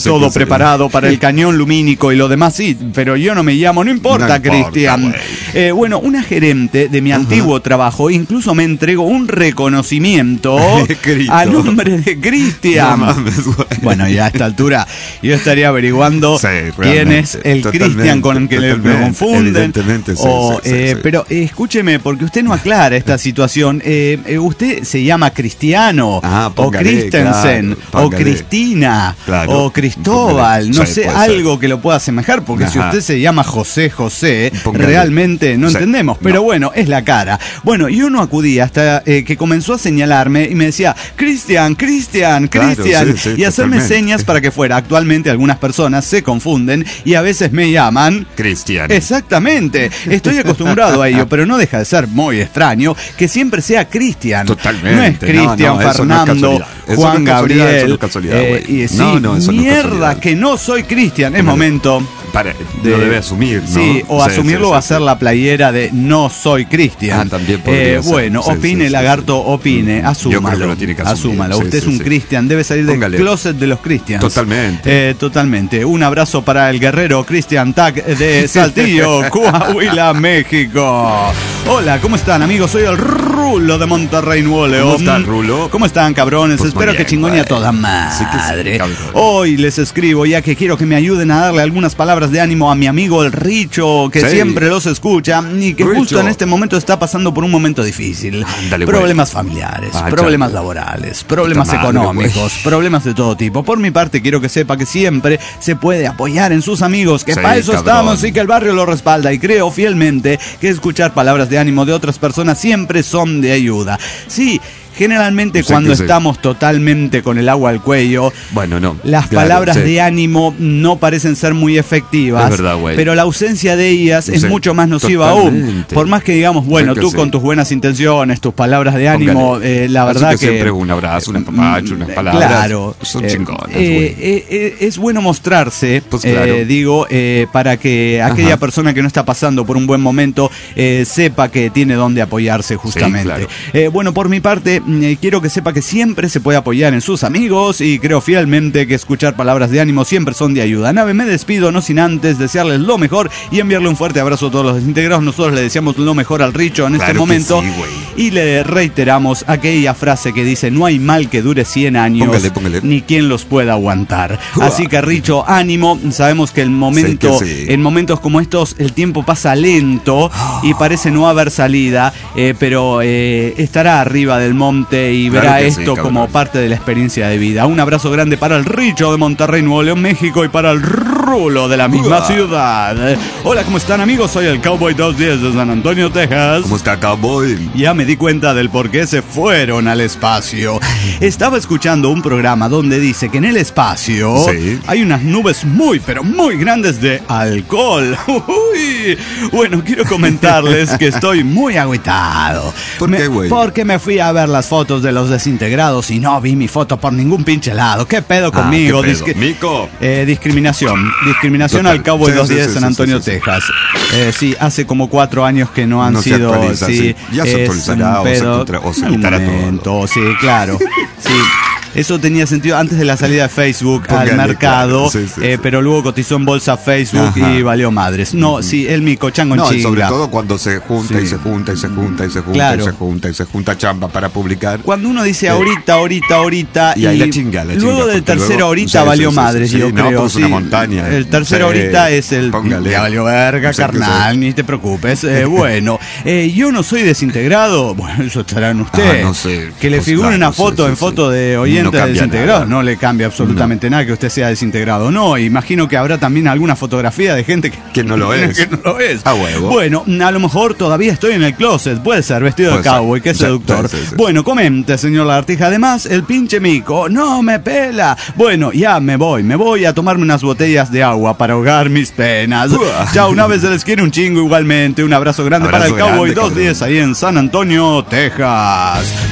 [SPEAKER 3] todo
[SPEAKER 4] que
[SPEAKER 3] preparado para el cañón lumínico y lo demás, sí, pero yo no me llamo, no importa,
[SPEAKER 4] No importa,
[SPEAKER 3] Cristian.
[SPEAKER 4] güey.
[SPEAKER 3] Eh, bueno, una gerente de mi antiguo trabajo incluso me entregó un reconocimiento
[SPEAKER 4] Cristo.
[SPEAKER 3] a nombre de Cristian.
[SPEAKER 4] No mames, güey.
[SPEAKER 3] Bueno, ya a esta altura yo estaría averiguando
[SPEAKER 4] Sí,
[SPEAKER 3] quién
[SPEAKER 4] realmente,
[SPEAKER 3] es el
[SPEAKER 4] totalmente,
[SPEAKER 3] Cristian con el que le
[SPEAKER 4] totalmente,
[SPEAKER 3] confunden.
[SPEAKER 4] evidentemente, sí,
[SPEAKER 3] O,
[SPEAKER 4] sí, sí,
[SPEAKER 3] eh,
[SPEAKER 4] sí.
[SPEAKER 3] Pero eh, escúcheme, porque usted no aclara esta situación. Eh, eh, usted se llama Cristiano,
[SPEAKER 4] Ah,
[SPEAKER 3] o
[SPEAKER 4] póngale,
[SPEAKER 3] Christensen,
[SPEAKER 4] claro,
[SPEAKER 3] o
[SPEAKER 4] póngale.
[SPEAKER 3] Cristina,
[SPEAKER 4] Claro.
[SPEAKER 3] o Cristóbal,
[SPEAKER 4] Póngale.
[SPEAKER 3] no
[SPEAKER 4] Sí,
[SPEAKER 3] sé,
[SPEAKER 4] puede ser.
[SPEAKER 3] algo que lo pueda asemejar, porque si
[SPEAKER 4] Ajá.
[SPEAKER 3] usted se llama José José,
[SPEAKER 4] Póngale.
[SPEAKER 3] realmente no
[SPEAKER 4] Sí.
[SPEAKER 3] entendemos, pero
[SPEAKER 4] No.
[SPEAKER 3] bueno, es la cara. Bueno, yo no acudí hasta eh, que comenzó a señalarme y me decía, Cristian, Cristian,
[SPEAKER 4] Claro,
[SPEAKER 3] Cristian,
[SPEAKER 4] sí, sí,
[SPEAKER 3] y hacerme
[SPEAKER 4] totalmente.
[SPEAKER 3] señas para que fuera. Actualmente algunas personas se confunden y a veces me llaman
[SPEAKER 4] Cristian.
[SPEAKER 3] Exactamente, estoy acostumbrado a ello, pero no deja de ser muy extraño que siempre sea Cristian.
[SPEAKER 4] Totalmente.
[SPEAKER 3] No es Cristian,
[SPEAKER 4] No, no, eso no es
[SPEAKER 3] Fernando,
[SPEAKER 4] casualidad. Eso
[SPEAKER 3] Juan
[SPEAKER 4] no es casualidad,
[SPEAKER 3] Gabriel.
[SPEAKER 4] eso no es casualidad,
[SPEAKER 3] eh,
[SPEAKER 4] güey.
[SPEAKER 3] y sí,
[SPEAKER 4] No, no, eso no es
[SPEAKER 3] mierda,
[SPEAKER 4] casualidad.
[SPEAKER 3] que no soy Cristian. Es
[SPEAKER 4] Póngale.
[SPEAKER 3] momento
[SPEAKER 4] Para,
[SPEAKER 3] de-
[SPEAKER 4] lo debe asumir, ¿no?
[SPEAKER 3] Sí, o
[SPEAKER 4] Sí,
[SPEAKER 3] asumirlo
[SPEAKER 4] sí,
[SPEAKER 3] o
[SPEAKER 4] sí,
[SPEAKER 3] hacer
[SPEAKER 4] sí.
[SPEAKER 3] la playera de no soy Cristian.
[SPEAKER 4] Ah, también podría
[SPEAKER 3] Eh,
[SPEAKER 4] ser.
[SPEAKER 3] Bueno,
[SPEAKER 4] Sí,
[SPEAKER 3] opine,
[SPEAKER 4] sí, sí,
[SPEAKER 3] lagarto,
[SPEAKER 4] sí.
[SPEAKER 3] opine,
[SPEAKER 4] Mm.
[SPEAKER 3] asúmalo.
[SPEAKER 4] Yo creo que lo tiene que asumir.
[SPEAKER 3] Asúmalo.
[SPEAKER 4] Sí,
[SPEAKER 3] Usted es
[SPEAKER 4] sí,
[SPEAKER 3] un
[SPEAKER 4] sí.
[SPEAKER 3] Cristian, debe salir del
[SPEAKER 4] Póngale.
[SPEAKER 3] closet de los Cristians.
[SPEAKER 4] Totalmente.
[SPEAKER 3] Eh, totalmente. Un abrazo para el guerrero Cristian Tac de Saltillo, Coahuila, México. Hola, ¿cómo están, amigos? Soy el Rulo de Monterrey, Nuevo León.
[SPEAKER 4] ¿Cómo están, Rulo?
[SPEAKER 3] ¿Cómo están, cabrones?
[SPEAKER 4] Pues muy
[SPEAKER 3] Espero que
[SPEAKER 4] bien,
[SPEAKER 3] chingoña
[SPEAKER 4] güey.
[SPEAKER 3] toda
[SPEAKER 4] Sí que sí,
[SPEAKER 3] madre.
[SPEAKER 4] cabrón.
[SPEAKER 3] Hoy les escribo ya que quiero que me ayuden a darle algunas palabras de ánimo a mi amigo el Richo, que
[SPEAKER 4] Sí.
[SPEAKER 3] siempre los escucha y que
[SPEAKER 4] Richo.
[SPEAKER 3] justo en este momento está pasando por un momento difícil.
[SPEAKER 4] Ándale, güey.
[SPEAKER 3] Problemas familiares,
[SPEAKER 4] Ah,
[SPEAKER 3] problemas
[SPEAKER 4] chale.
[SPEAKER 3] laborales, problemas
[SPEAKER 4] Puta madre,
[SPEAKER 3] económicos, problemas de todo tipo. Por mi parte, quiero que sepa que siempre se puede apoyar en sus amigos, que
[SPEAKER 4] Sí,
[SPEAKER 3] para eso
[SPEAKER 4] cabrón.
[SPEAKER 3] estamos y que el barrio lo respalda. Y creo fielmente que escuchar palabras de ánimo de otras personas siempre son de ayuda. Sí. Generalmente
[SPEAKER 4] Sí
[SPEAKER 3] cuando
[SPEAKER 4] que sí.
[SPEAKER 3] estamos totalmente con el agua al cuello,
[SPEAKER 4] Bueno, no.
[SPEAKER 3] las
[SPEAKER 4] Claro,
[SPEAKER 3] palabras
[SPEAKER 4] sí.
[SPEAKER 3] de ánimo no parecen ser muy efectivas,
[SPEAKER 4] Es verdad, güey.
[SPEAKER 3] pero la ausencia de ellas es
[SPEAKER 4] Sí,
[SPEAKER 3] mucho más nociva aún.
[SPEAKER 4] totalmente.
[SPEAKER 3] Por más que digamos, bueno,
[SPEAKER 4] Sí que
[SPEAKER 3] tú
[SPEAKER 4] sí.
[SPEAKER 3] con tus buenas intenciones, tus palabras de ánimo,
[SPEAKER 4] Póngale.
[SPEAKER 3] eh, la
[SPEAKER 4] Así
[SPEAKER 3] verdad
[SPEAKER 4] que
[SPEAKER 3] que...
[SPEAKER 4] siempre un abrazo, un apapacho, unas
[SPEAKER 3] Mm,
[SPEAKER 4] palabras.
[SPEAKER 3] Claro.
[SPEAKER 4] Son
[SPEAKER 3] eh,
[SPEAKER 4] chingonas,
[SPEAKER 3] eh,
[SPEAKER 4] güey.
[SPEAKER 3] eh, eh, es bueno mostrarse,
[SPEAKER 4] Pues claro.
[SPEAKER 3] eh, digo, eh, para que aquella
[SPEAKER 4] Ajá.
[SPEAKER 3] persona que no está pasando por un buen momento eh, sepa que tiene dónde apoyarse justamente.
[SPEAKER 4] claro.
[SPEAKER 3] Eh, bueno, por mi parte, mm, eh, quiero que sepa que siempre se puede apoyar en sus amigos y creo fielmente que escuchar palabras de ánimo siempre son de ayuda. Nave, me despido, no sin antes desearles lo mejor y enviarle un fuerte abrazo a todos los desintegrados. Nosotros le deseamos lo mejor al Richo en
[SPEAKER 4] Claro
[SPEAKER 3] este
[SPEAKER 4] que
[SPEAKER 3] momento
[SPEAKER 4] sí, güey.
[SPEAKER 3] y le reiteramos aquella frase que dice: no hay mal que dure cien años,
[SPEAKER 4] Póngale, póngale.
[SPEAKER 3] ni quien los pueda aguantar.
[SPEAKER 4] Uah.
[SPEAKER 3] Así que, Richo, ánimo. Sabemos que el momento,
[SPEAKER 4] Sí que sí.
[SPEAKER 3] en momentos como estos, el tiempo pasa lento y parece no haber salida, eh, pero eh, estará arriba del monte y
[SPEAKER 4] Claro
[SPEAKER 3] verá
[SPEAKER 4] que sí,
[SPEAKER 3] esto
[SPEAKER 4] cabrón.
[SPEAKER 3] como parte de la experiencia de vida. Un abrazo grande para el Richo de Monterrey, Nuevo León, México, y para el Rulo de la misma
[SPEAKER 4] Uah.
[SPEAKER 3] ciudad. Hola, ¿cómo están, amigos? Soy el Cowboy dos diez de San Antonio, Texas.
[SPEAKER 4] ¿Cómo está, cowboy?
[SPEAKER 3] Ya me di cuenta del por qué se fueron al espacio. Estaba escuchando un programa donde dice que en el espacio
[SPEAKER 4] Sí.
[SPEAKER 3] hay unas nubes muy, pero muy grandes de alcohol. Uy. Bueno, quiero comentarles que estoy muy agüitado.
[SPEAKER 4] ¿Por
[SPEAKER 3] Me-
[SPEAKER 4] qué, güey?
[SPEAKER 3] Porque me fui a ver las fotos de los desintegrados y no vi mi foto por ningún pinche lado. ¿Qué pedo
[SPEAKER 4] Ah,
[SPEAKER 3] conmigo?
[SPEAKER 4] ¿qué pedo?
[SPEAKER 3] Disque-
[SPEAKER 4] Mico.
[SPEAKER 3] eh, discriminación. Discriminación
[SPEAKER 4] Total.
[SPEAKER 3] al Cowboy
[SPEAKER 4] Sí,
[SPEAKER 3] dos diez
[SPEAKER 4] sí, sí,
[SPEAKER 3] San
[SPEAKER 4] sí,
[SPEAKER 3] Antonio,
[SPEAKER 4] sí, sí.
[SPEAKER 3] Texas. Eh, sí, hace como cuatro años que no han
[SPEAKER 4] No se
[SPEAKER 3] sido.
[SPEAKER 4] actualiza, sí. Ya se
[SPEAKER 3] es
[SPEAKER 4] actualizará
[SPEAKER 3] un
[SPEAKER 4] o se
[SPEAKER 3] pedo.
[SPEAKER 4] contra- o se
[SPEAKER 3] Un
[SPEAKER 4] quitará todo.
[SPEAKER 3] momento, sí, claro. Sí. Eso tenía sentido antes de la salida de Facebook
[SPEAKER 4] Póngale,
[SPEAKER 3] al mercado,
[SPEAKER 4] claro. Sí, sí,
[SPEAKER 3] eh,
[SPEAKER 4] sí.
[SPEAKER 3] pero luego cotizó en bolsa Facebook
[SPEAKER 4] Ajá.
[SPEAKER 3] y valió madres. No, sí, el mico chango en
[SPEAKER 4] No, y
[SPEAKER 3] chinga.
[SPEAKER 4] sobre todo cuando se junta
[SPEAKER 3] Sí.
[SPEAKER 4] y se junta y se junta y se junta
[SPEAKER 3] Claro.
[SPEAKER 4] y se junta y se junta chamba para publicar.
[SPEAKER 3] Cuando uno dice ahorita, ahorita, ahorita
[SPEAKER 4] Y ahí la chinga, la
[SPEAKER 3] luego
[SPEAKER 4] chinga,
[SPEAKER 3] del
[SPEAKER 4] porque
[SPEAKER 3] tercero
[SPEAKER 4] luego-
[SPEAKER 3] ahorita
[SPEAKER 4] sí,
[SPEAKER 3] valió
[SPEAKER 4] sí, sí,
[SPEAKER 3] madres,
[SPEAKER 4] sí,
[SPEAKER 3] yo
[SPEAKER 4] no,
[SPEAKER 3] creo.
[SPEAKER 4] pues una montaña.
[SPEAKER 3] El tercero
[SPEAKER 4] Sí,
[SPEAKER 3] ahorita es el
[SPEAKER 4] póngale.
[SPEAKER 3] ya valió verga,
[SPEAKER 4] Sí, que
[SPEAKER 3] carnal,
[SPEAKER 4] sí.
[SPEAKER 3] ni te preocupes. Eh, bueno, eh, yo no soy desintegrado. Bueno, eso estarán ustedes.
[SPEAKER 4] Ah, no sé.
[SPEAKER 3] Que le
[SPEAKER 4] Pues
[SPEAKER 3] figure
[SPEAKER 4] claro,
[SPEAKER 3] una
[SPEAKER 4] sí,
[SPEAKER 3] foto
[SPEAKER 4] sí,
[SPEAKER 3] en
[SPEAKER 4] sí.
[SPEAKER 3] foto de
[SPEAKER 4] No
[SPEAKER 3] oyente de
[SPEAKER 4] cambia
[SPEAKER 3] desintegrado.
[SPEAKER 4] nada.
[SPEAKER 3] No le cambia absolutamente nada que usted sea desintegrado. No, imagino que habrá también alguna fotografía de gente que,
[SPEAKER 4] Que no lo es.
[SPEAKER 3] que no lo es.
[SPEAKER 4] A huevo.
[SPEAKER 3] Bueno, a lo mejor todavía estoy en el closet. Puede ser, vestido de
[SPEAKER 4] Puede ser.
[SPEAKER 3] cowboy, qué
[SPEAKER 4] Sí,
[SPEAKER 3] seductor.
[SPEAKER 4] sí, sí, sí.
[SPEAKER 3] Bueno, comente, señor Lagartija. Además, el pinche mico no me pela. Bueno, ya me voy. Me voy a tomarme unas botellas de agua para ahogar mis penas.
[SPEAKER 4] Uah.
[SPEAKER 3] Ya una vez se les quiere un chingo igualmente. Un abrazo grande
[SPEAKER 4] Abrazo
[SPEAKER 3] para el Cowboy
[SPEAKER 4] grande,
[SPEAKER 3] dos diez
[SPEAKER 4] cabrón.
[SPEAKER 3] ahí en San Antonio, Texas.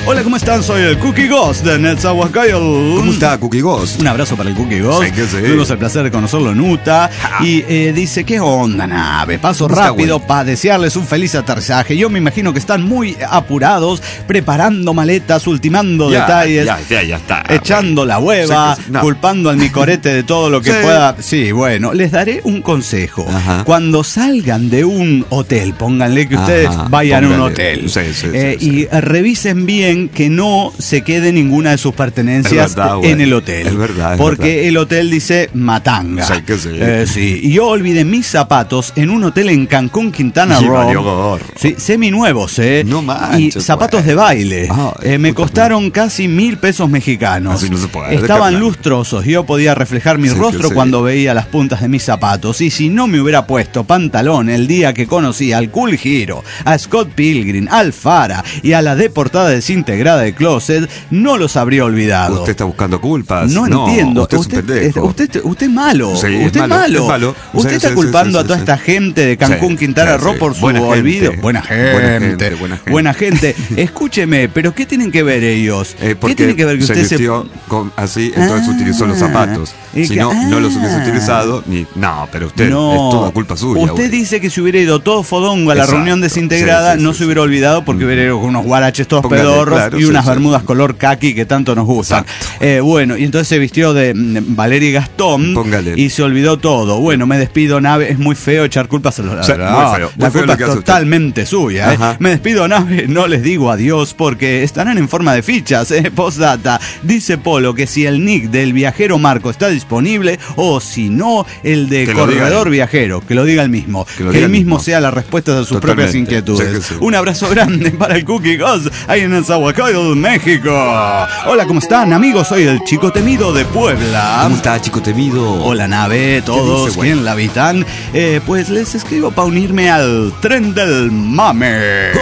[SPEAKER 3] Hola, ¿cómo están? Soy el Cookie Ghost de Netzahualcóyotl.
[SPEAKER 4] ¿Cómo está, Cookie Ghost?
[SPEAKER 3] Un abrazo para el Cookie Ghost.
[SPEAKER 4] Sí que sí.
[SPEAKER 3] Tuvimos el placer de conocerlo en Utah. Ja. Y eh, dice, ¿qué onda, nave? Paso rápido bueno. para desearles un feliz aterrizaje. Yo me imagino que están muy apurados, preparando maletas, ultimando
[SPEAKER 4] ya,
[SPEAKER 3] detalles.
[SPEAKER 4] Ya, ya, ya está.
[SPEAKER 3] Echando la hueva, sí, no. culpando al micorete de todo lo que sí. pueda. Sí, bueno, les daré un consejo. Ajá. Cuando salgan de un hotel, pónganle que ustedes Ajá, vayan póngale. a un hotel. Sí, sí, eh, sí, y sí. revisen bien que no se quede ninguna de sus pertenencias verdad, en el hotel.
[SPEAKER 4] Es verdad. Es
[SPEAKER 3] porque
[SPEAKER 4] verdad.
[SPEAKER 3] el hotel dice matanga.
[SPEAKER 4] Sí, que sí.
[SPEAKER 3] Eh, sí. Y yo olvidé mis zapatos en un hotel en Cancún, Quintana Roo. Sí, seminuevos, ¿eh?
[SPEAKER 4] No manches,
[SPEAKER 3] y zapatos pues. de baile. Ah, eh, me costaron casi mil pesos mexicanos.
[SPEAKER 4] Así no se puede.
[SPEAKER 3] Estaban lustrosos. Yo podía reflejar mi sí, rostro cuando sí. veía las puntas de mis zapatos. Y si no me hubiera puesto pantalón el día que conocí al Cool Hero, a Scott Pilgrim, al Fara y a la deportada desintegrada de Closet, no los habría olvidado.
[SPEAKER 4] Usted está buscando culpas.
[SPEAKER 3] No, no entiendo. Usted, usted, es usted, usted, usted es malo. Sí, usted es malo. malo. Es malo. Usted sí, está sí, culpando sí, sí, a toda sí, esta gente de Cancún, sí, Quintana Roo sí. por su buena olvido. Gente. Buena gente. Buena gente. Buena gente. Buena gente. Escúcheme, pero ¿qué tienen que ver ellos?
[SPEAKER 4] Eh,
[SPEAKER 3] ¿Qué tienen que ver que
[SPEAKER 4] se
[SPEAKER 3] usted
[SPEAKER 4] vistió se... con, así, entonces ah, utilizó los zapatos. Si no, ah, no los hubiese utilizado, ni. No, pero usted no. es toda culpa suya.
[SPEAKER 3] Usted güey. dice que si hubiera ido todo fodongo a la Exacto. reunión desintegrada, sí, sí, no sí, se hubiera olvidado porque hubiera ido con unos guaraches todos Póngale, pedorros claro, y unas sí, bermudas sí. color kaki que tanto nos gustan. Eh, bueno, y entonces se vistió de Valeria Gastón Póngale. y se olvidó todo. Bueno, me despido, nave. Es muy feo echar culpas a los. O sea, no, muy feo, muy la feo culpa es totalmente suya. Eh. Me despido, nave. No les digo adiós porque estarán en forma de fichas. Eh. Postdata. Dice Polo que si el nick del viajero Marco está disponible o si no, el de corredor viajero. Que lo diga el mismo. Que, que él mismo sea la respuesta de sus Totalmente. propias inquietudes. Sí, sí. Un abrazo grande para el Cookie Ghost ahí en Netzahualcóyotl, México. Hola, ¿cómo están, amigos? Soy el Chico Temido de Puebla.
[SPEAKER 4] ¿Cómo está, Chico Temido?
[SPEAKER 3] Hola, nave, todos, dice, ¿quién la habitan? Eh, pues les escribo para unirme al tren del mame.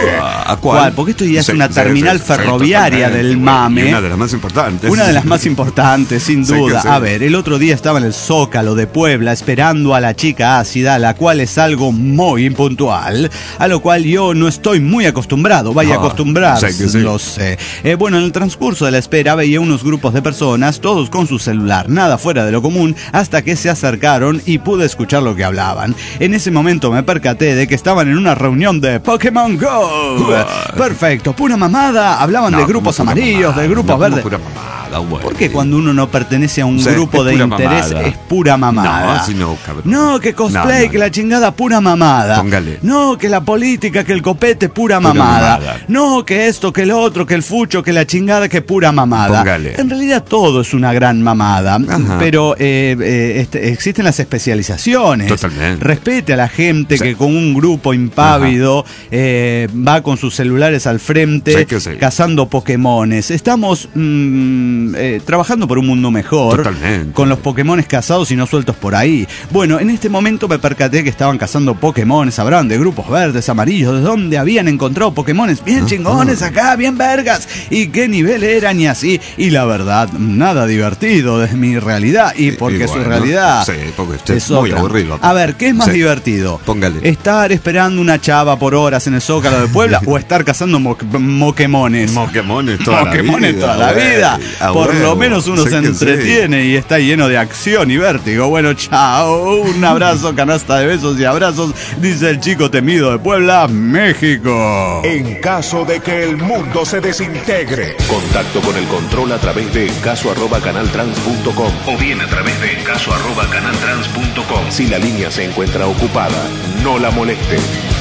[SPEAKER 4] ¿A cuál? ¿Cuál?
[SPEAKER 3] Porque esto ya sí, es una terminal sí, sí, ferroviaria sí, del mame.
[SPEAKER 4] Y una de las más importantes.
[SPEAKER 3] Una de las más importantes, sin duda. Sí, sí. A ver, el otro día estaba en el Zócalo de Puebla esperando a la chica ácida, la cual es algo muy impuntual, a lo cual yo no estoy muy acostumbrado. Vaya a oh, acostumbrarse, sí, sí. lo sé. Eh, bueno, en el transcurso de la espera veía unos grupos de personas, todos con su celular, nada fuera de lo común, hasta que se acercaron y pude escuchar lo que hablaban. En ese momento me percaté de que estaban en una reunión de Pokémon Go. Uh, Perfecto, pura mamada. Hablaban no, de grupos amarillos, mamada, de grupos no, verdes. Pura mamada, bueno. ¿Por qué cuando uno no pertenece a un o sea, grupo de interés mamada. es pura mamada?
[SPEAKER 4] No, así no, cabrón.
[SPEAKER 3] No, que cosplay, no, no, que la chingada, pura mamada.
[SPEAKER 4] Póngale.
[SPEAKER 3] No, que la política, que el copete, pura, pura mamada. mamada. No, que esto, que lo otro, que el fucho, que la chingada, que pura mamada.
[SPEAKER 4] Póngale.
[SPEAKER 3] En realidad todo es una gran mamada. Ajá. Pero eh, eh, este, existen las especializaciones.
[SPEAKER 4] Totalmente.
[SPEAKER 3] Respete a la gente sí. que con un grupo impávido eh, va con sus celulares al frente sí, sí. cazando Pokémones. Estamos mmm, eh, trabajando por un mundo mejor.
[SPEAKER 4] Totalmente.
[SPEAKER 3] Con los Pokémones cazados y no sueltos por ahí. Bueno, en este momento me percaté que estaban cazando Pokémones. Hablaban de grupos verdes, amarillos, de dónde habían encontrado Pokémones bien uh-huh. chingones acá, bien vergas. Y qué nivel eran y así. Y la verdad, nada divertido de mi realidad. Y porque y bueno, su realidad
[SPEAKER 4] sí, porque usted
[SPEAKER 3] es
[SPEAKER 4] muy
[SPEAKER 3] otra.
[SPEAKER 4] aburrido.
[SPEAKER 3] A ver, ¿qué es más
[SPEAKER 4] sí.
[SPEAKER 3] divertido?
[SPEAKER 4] Póngale.
[SPEAKER 3] ¿Estar esperando una chava por horas en el Zócalo de Puebla o estar cazando mo- moquemones?
[SPEAKER 4] Moquemones toda
[SPEAKER 3] moquemones
[SPEAKER 4] la vida.
[SPEAKER 3] toda la vida.
[SPEAKER 4] A
[SPEAKER 3] por
[SPEAKER 4] huevo.
[SPEAKER 3] lo menos uno
[SPEAKER 4] sé
[SPEAKER 3] se entretiene sí. y está lleno de acción y vértigo. Bueno, chao. Un abrazo, canasta de besos y abrazos, dice el Chico Temido de Puebla, México.
[SPEAKER 2] En caso de que el mundo se desintegre,
[SPEAKER 1] contacto con el control a través de encaso arroba canaltrans punto com o bien a través de encaso arroba canaltrans punto com. Si la línea se encuentra ocupada, no la moleste.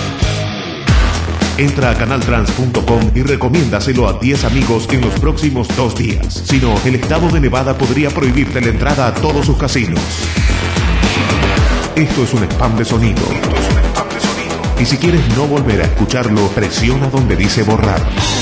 [SPEAKER 1] Entra a canaltrans punto com y recomiéndaselo a diez amigos en los próximos dos días. Si no, el estado de Nevada podría prohibirte la entrada a todos sus casinos. Esto es un spam de sonido. Esto es un spam de sonido. Y si quieres no volver a escucharlo, presiona donde dice borrar.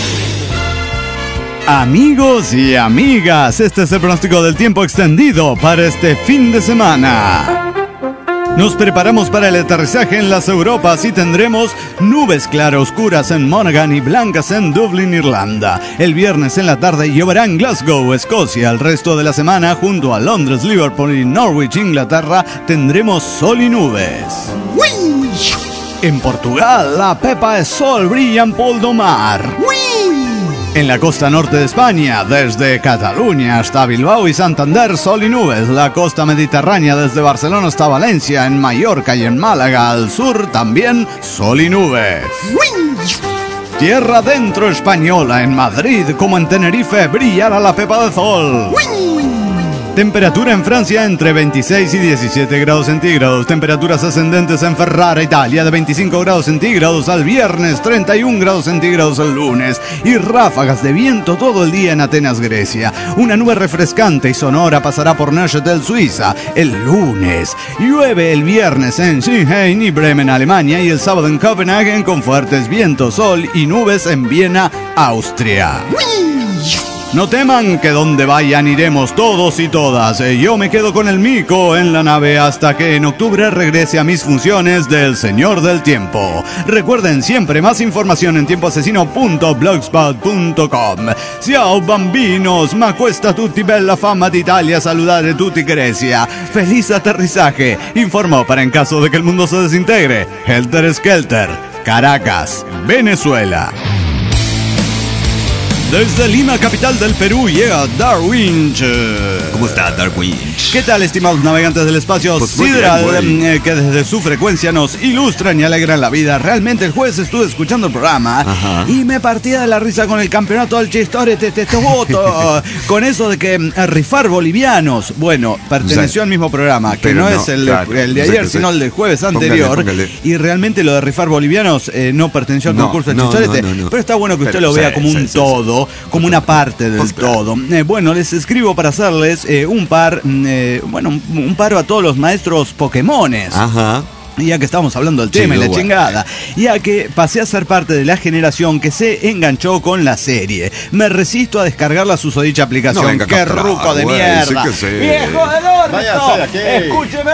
[SPEAKER 3] Amigos y amigas, este es el pronóstico del tiempo extendido para este fin de semana. Nos preparamos para el aterrizaje en las Europas y tendremos nubes claroscuras en Monaghan y blancas en Dublín, Irlanda. El viernes en la tarde lloverá en Glasgow, Escocia. El resto de la semana, junto a Londres, Liverpool y Norwich, Inglaterra, tendremos sol y nubes. ¡Uy! En Portugal, la pepa de sol brilla en poldo mar. ¡Uy! En la costa norte de España, desde Cataluña hasta Bilbao y Santander, sol y nubes. La costa mediterránea, desde Barcelona hasta Valencia, en Mallorca y en Málaga al sur, también sol y nubes. Tierra dentro española, en Madrid como en Tenerife, brillará la pepa de sol. Temperatura en Francia entre veintiséis y diecisiete grados centígrados. Temperaturas ascendentes en Ferrara, Italia, de veinticinco grados centígrados al viernes, treinta y un grados centígrados el lunes. Y ráfagas de viento todo el día en Atenas, Grecia. Una nube refrescante y sonora pasará por Neuchâtel, Suiza, el lunes. Llueve el viernes en Shanghai y Bremen, Alemania, y el sábado en Copenhague con fuertes vientos, sol y nubes en Viena, Austria. No teman que donde vayan iremos todos y todas. Yo me quedo con el mico en la nave hasta que en octubre regrese a mis funciones del Señor del Tiempo. Recuerden siempre más información en tiempo asesino punto blogspot punto com. Ciao bambinos, ma questa tutti bella fama d'Italia, saludare tutti Grecia. Feliz aterrizaje. Informó para en caso de que el mundo se desintegre. Helter Skelter, Caracas, Venezuela. Desde Lima, capital del Perú, llega Darwin.
[SPEAKER 4] ¿Cómo está Darwin?
[SPEAKER 3] ¿Qué tal, estimados navegantes del espacio
[SPEAKER 4] pues
[SPEAKER 3] sideral, eh, que desde su frecuencia nos ilustran y alegran la vida? Realmente el jueves estuve escuchando el programa. Ajá. Y me partía de la risa con el campeonato del chistore tetestoboto, con eso de que eh, rifar bolivianos. Bueno, perteneció sí. al mismo programa, que no, no es el, claro, el de ayer, sino el del jueves anterior. Póngale, póngale. Y realmente lo de rifar bolivianos eh, no perteneció al no, concurso del no, chistorete. No, no, no. Pero está bueno que usted pero, lo vea sí, como sí, un sí, todo. Sí. Como una parte del todo. Eh, bueno, les escribo para hacerles eh, un par, eh, bueno, un, un paro a todos los maestros Pokémones. Ajá. Ya que estamos hablando del tema sí, y la bueno. chingada, ya que pasé a ser parte de la generación que se enganchó con la serie. Me resisto a descargar la susodicha aplicación. No, ¡qué ruco de güey, mierda! Sí ¡viejo del orto! ¡Escúcheme!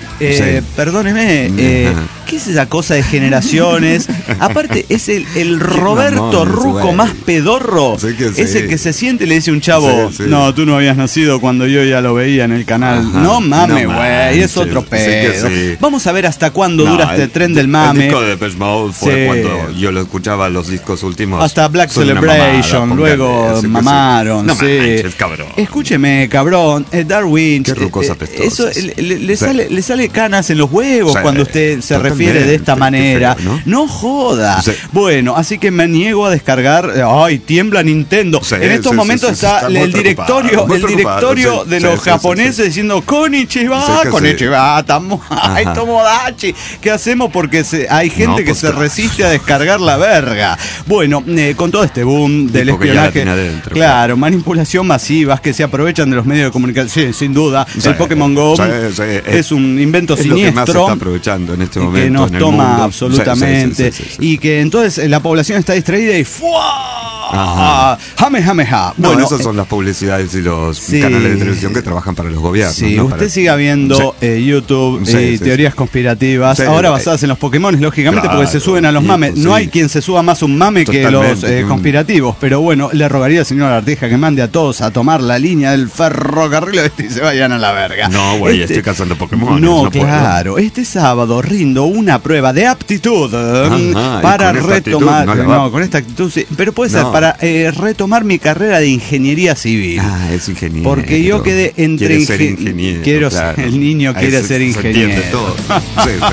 [SPEAKER 3] Eh, sí. Perdóneme, eh, ¿qué es esa cosa de generaciones? Aparte, es el, el Roberto mamón, Ruco güey. más pedorro. Sí que sí. Ese que se siente y le dice un chavo, sí, sí. no, tú no habías nacido cuando yo ya lo veía en el canal. Ajá. No mames, güey, no es otro pedo. Sí sí. Vamos a ver hasta cuándo no, dura este el, tren del mame.
[SPEAKER 4] El disco de Depeche Mode fue sí. cuando yo lo escuchaba, los discos últimos.
[SPEAKER 3] Hasta Black Celebration, mamada, luego ese, mamaron. No, sí. manches,
[SPEAKER 4] cabrón.
[SPEAKER 3] Escúcheme, cabrón, eh, Darwin.
[SPEAKER 4] Qué rucos eh, apestosos.
[SPEAKER 3] Eso le, le, sí. sale, le sale canas en los huevos sí. cuando usted se Totalmente. refiere de esta manera. Feo, ¿no? no joda. Sí. Bueno, así que me niego a descargar. Ay, tiembla Nintendo. Sí, en estos sí, momentos sí, sí, está, está el directorio, el directorio sí, de los sí, japoneses sí, sí. diciendo Konnichiwa, sí, Konnichiwa, tamo, ay, Tomodachi. ¿Qué hacemos? Porque se, hay gente no, pues que se claro. resiste a descargar la verga. Bueno, eh, con todo este boom del espionaje, adentro, claro, claro, manipulación masivas que se aprovechan de los medios de comunicación, sí, sin duda. Sí, el Pokémon Go sí, sí, es, es un invento
[SPEAKER 4] es
[SPEAKER 3] siniestro.
[SPEAKER 4] Lo que más se está aprovechando en este momento.
[SPEAKER 3] Que nos
[SPEAKER 4] en
[SPEAKER 3] toma
[SPEAKER 4] el mundo.
[SPEAKER 3] absolutamente. Sí, sí, sí, sí, sí. Y que entonces la población está distraída y ¡fua! Ajá. Jame, jame, ja.
[SPEAKER 4] No, bueno, esas son las publicidades y los sí, canales de televisión que trabajan para los gobiernos.
[SPEAKER 3] Sí,
[SPEAKER 4] ¿no?
[SPEAKER 3] usted
[SPEAKER 4] para...
[SPEAKER 3] siga viendo sí. eh, YouTube sí, y sí, teorías sí. conspirativas, sí, ahora basadas en los Pokémon, lógicamente, claro, porque se suben a los mames. Sí. No hay quien se suba más un mame Totalmente. que los eh, conspirativos, pero bueno, le rogaría al señor Arteja que mande a todos a tomar la línea del ferrocarril y se vayan a la verga.
[SPEAKER 4] No, güey, este... estoy cazando Pokémon.
[SPEAKER 3] No, no claro. Puedo. Este sábado rindo una prueba de aptitud Ajá, para retomar. Actitud, no, no, con esta actitud sí, pero puede ser no. para eh, retomar mi carrera de ingeniería civil.
[SPEAKER 4] Ah, es ingeniero.
[SPEAKER 3] Porque yo quedé entre
[SPEAKER 4] quiere ser ingeniero.
[SPEAKER 3] Quiero
[SPEAKER 4] claro.
[SPEAKER 3] ser, el niño Ahí quiere
[SPEAKER 4] se,
[SPEAKER 3] ser ingeniero.
[SPEAKER 4] Se entiende todo. Sí, sí,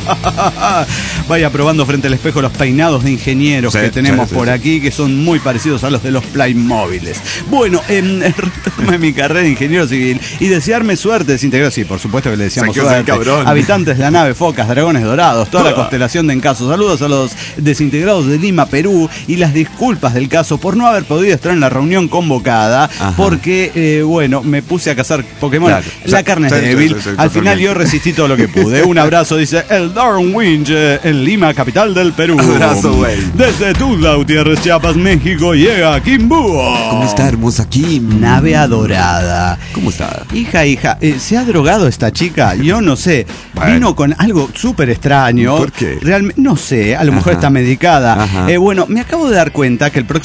[SPEAKER 4] sí.
[SPEAKER 3] Vaya probando frente al espejo los peinados de ingenieros sí, que tenemos sí, por sí, aquí, que son muy parecidos a los de los Playmobiles. Bueno, eh, retomé mi carrera de ingeniero civil y desearme suerte desintegrado. Sí, por supuesto que le deseamos suerte. Habitantes de la nave, focas, dragones dorados, toda la constelación de Encaso. Saludos a los desintegrados de Lima, Perú, y las disculpas del caso por no haber podido estar en la reunión convocada. Ajá. Porque, eh, bueno, me puse a cazar Pokémon. Claro. La carne sí, es débil. Sí, sí, sí, Al final yo resistí todo lo que pude. Un abrazo, dice el Darwin Winch en Lima, capital del Perú.
[SPEAKER 4] Abrazo, güey.
[SPEAKER 3] Desde Tuzla, Gutiérrez, Chiapas, México, llega Kim Búho.
[SPEAKER 4] ¿Cómo está, hermosa Kim?
[SPEAKER 3] Nave adorada.
[SPEAKER 4] ¿Cómo está?
[SPEAKER 3] Hija, hija, eh, ¿se ha drogado esta chica? Yo no sé. Bueno. Vino con algo súper extraño.
[SPEAKER 4] ¿Por qué?
[SPEAKER 3] Realmente, no sé, a lo mejor Ajá. está medicada. Eh, bueno, me acabo de dar cuenta que el próximo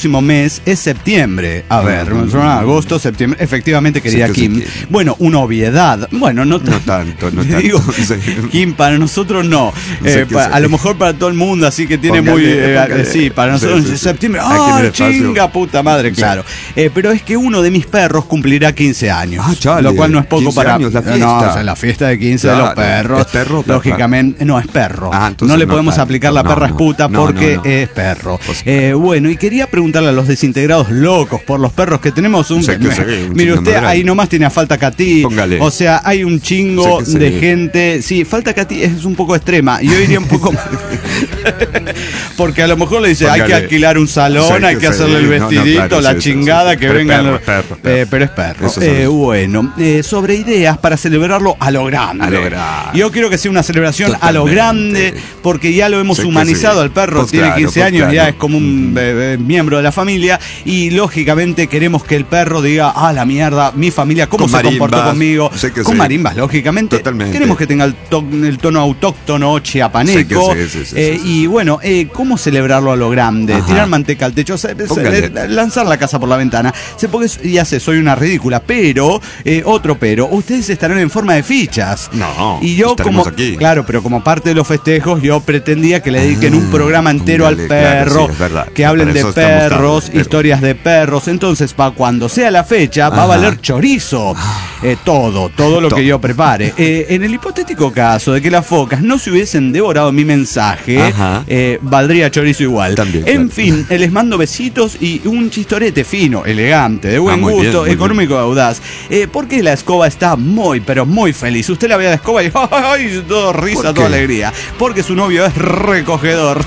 [SPEAKER 3] próximo mes es septiembre. A ver, mm. agosto, septiembre. Efectivamente, querida sí, Kim. Sí, bueno, una obviedad. Bueno, no,
[SPEAKER 4] no tanto, no
[SPEAKER 3] digo,
[SPEAKER 4] tanto.
[SPEAKER 3] Kim, para nosotros no. Eh, pa, a lo mejor para todo el mundo, así que tiene póngale, muy... Eh, póngale. Sí, para nosotros sí, sí, septiembre. ¡Ah, chinga, puta madre! Claro. Sí. Eh, pero es que uno de mis perros cumplirá quince años. Ah, chale, lo cual no es poco para...
[SPEAKER 4] Años, la fiesta.
[SPEAKER 3] No, o sea, la fiesta de quince claro, de los perros.
[SPEAKER 4] ¿Es perro?
[SPEAKER 3] Lógicamente, no, es perro. Ah, no le podemos no, aplicar la perra no, es puta no, porque no, no. es perro. Pues, eh, bueno, y quería preguntarle a los desintegrados locos por los perros que tenemos un... Sé que sé, un mire usted, madre. Ahí nomás tiene a Falta Catí. Póngale. O sea, hay un chingo sé de sé. gente... Sí, Falta Catí es un poco extrema. Yo iría un poco... porque a lo mejor le dice, póngale. Hay que alquilar un salón, hay que, que hacerle el vestidito, no, no, claro, la sí, chingada, sí, que pero vengan... Perro, los... perro, perro. Eh, pero es perro. Eh, bueno, eh, sobre ideas para celebrarlo a lo grande. A lo grande. Yo quiero que sea una celebración totalmente. A lo grande, porque ya lo hemos sé humanizado sí. al perro, pues tiene claro, quince años, claro. ya es como un eh, miembro de la familia, y lógicamente queremos que el perro diga, ah, la mierda, mi familia, cómo con se marimbas, comportó conmigo, con sí. marimbas, lógicamente. Totalmente. Queremos que tenga el, to el tono autóctono chiapaneco, sí, sí, sí, sí, eh, sí, sí. y bueno, eh, cómo celebrarlo a lo grande, ajá. tirar manteca al techo, o sea, lanzar la casa por la ventana, se porque ya sé, soy una ridícula, pero, eh, otro pero, ustedes estarán en forma de fichas. No, y yo como, aquí. Claro, pero como parte de los festejos, yo pretendía que le dediquen ah, un programa entero dale, al perro, claro, sí, que hablen de perros, tarde, historias de perros. Entonces, para cuando sea la fecha, ajá. va a valer chorizo. Eh, todo, todo lo todo. que yo prepare. Eh, en el hipotético caso de que las focas no se hubiesen devorado mi mensaje, eh, valdría chorizo igual. También, en claro. fin, eh, les mando besitos y un chistorete fino, elegante, de buen ah, gusto, bien, económico, bien. audaz. Eh, porque la escoba está muy, pero muy feliz. Usted la ve a la escoba y ¡ay! Todo risa, toda alegría. Porque su novio es recogedor.